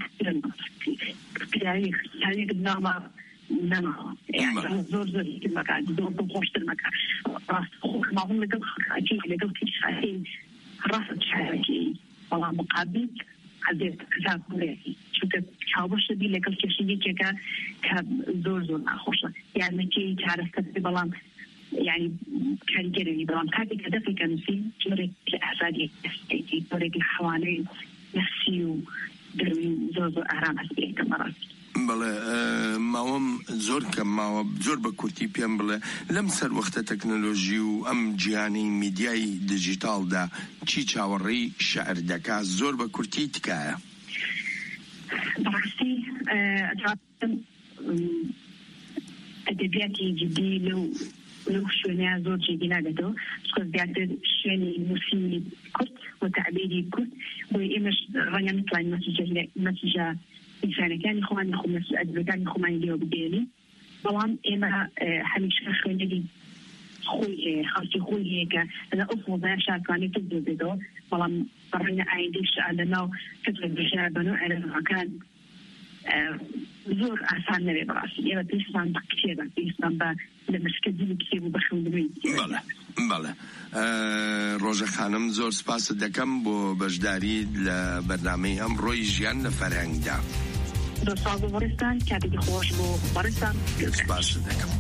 يعني قدنا ما يعني زور المكان زور بخوش المكان راس خوك ما هم لقل خاكي لقل كيشاهين راس شاهي والله مقابل عزيز كذا كوريكي شو كشاوبش دي لقل كيشي كذا كزور ناخوشة يعني كي تعرف كذا بلام يعني كان جري بلام كاتي كذا في كان في جوري الأحزادي جوري الحوالي نفسي دەروی زۆر ئارام هەستێکم بەڕاست. بەڵێ ماوەم زۆر کەم ماوە زۆر بە کورتی پێم بڵێ لەم سەر وەختە تەکنۆلۆژی و ئەم جیهانی میدیای دیجیتالدا چی چاوەڕێی شەعر دەکات زۆر بە کورتی تکایە؟ بەڕاستی ئەدەبیاتی جدی لەو شوێنەیە زۆر جێگی ناگەتەوە چکە زیاتر شوێنی نووسینی کورد و تەعبیری کورد بۆی ئێمەش ڕەنگە نتوانین مەسیجە ئینسانەکانی خۆمان ئەدەبەکانی خۆمانی لێوە بگەێنین بەڵام ئێمە هەمیشە خوێندەی خۆی خاصی خۆی هەیە کە لە ئەو فۆزایە شارکانی تر دۆزێتەوە بەڵام بەڕێنە ئایندەی شعر لەناو کەسێک بژار بەنەوە ئەرەنەکان زۆر ئاسان نەبێ بەڕاستی ئێوە پێویستمان بە کتێبە پێویستمان بە لە مشکەدی کتێب و بەخوێندنەوەی بەڵێ ڕۆژە خانم زۆر سپاست دەکەم بۆ بەشداری لە بەرنامەی ئەمڕۆی ژیان لە فەرهەنگدا. دۆ ساڵ بۆ بەڕێستان کاتێکی خۆش بۆ بەڕێستان سپاس دەکەم.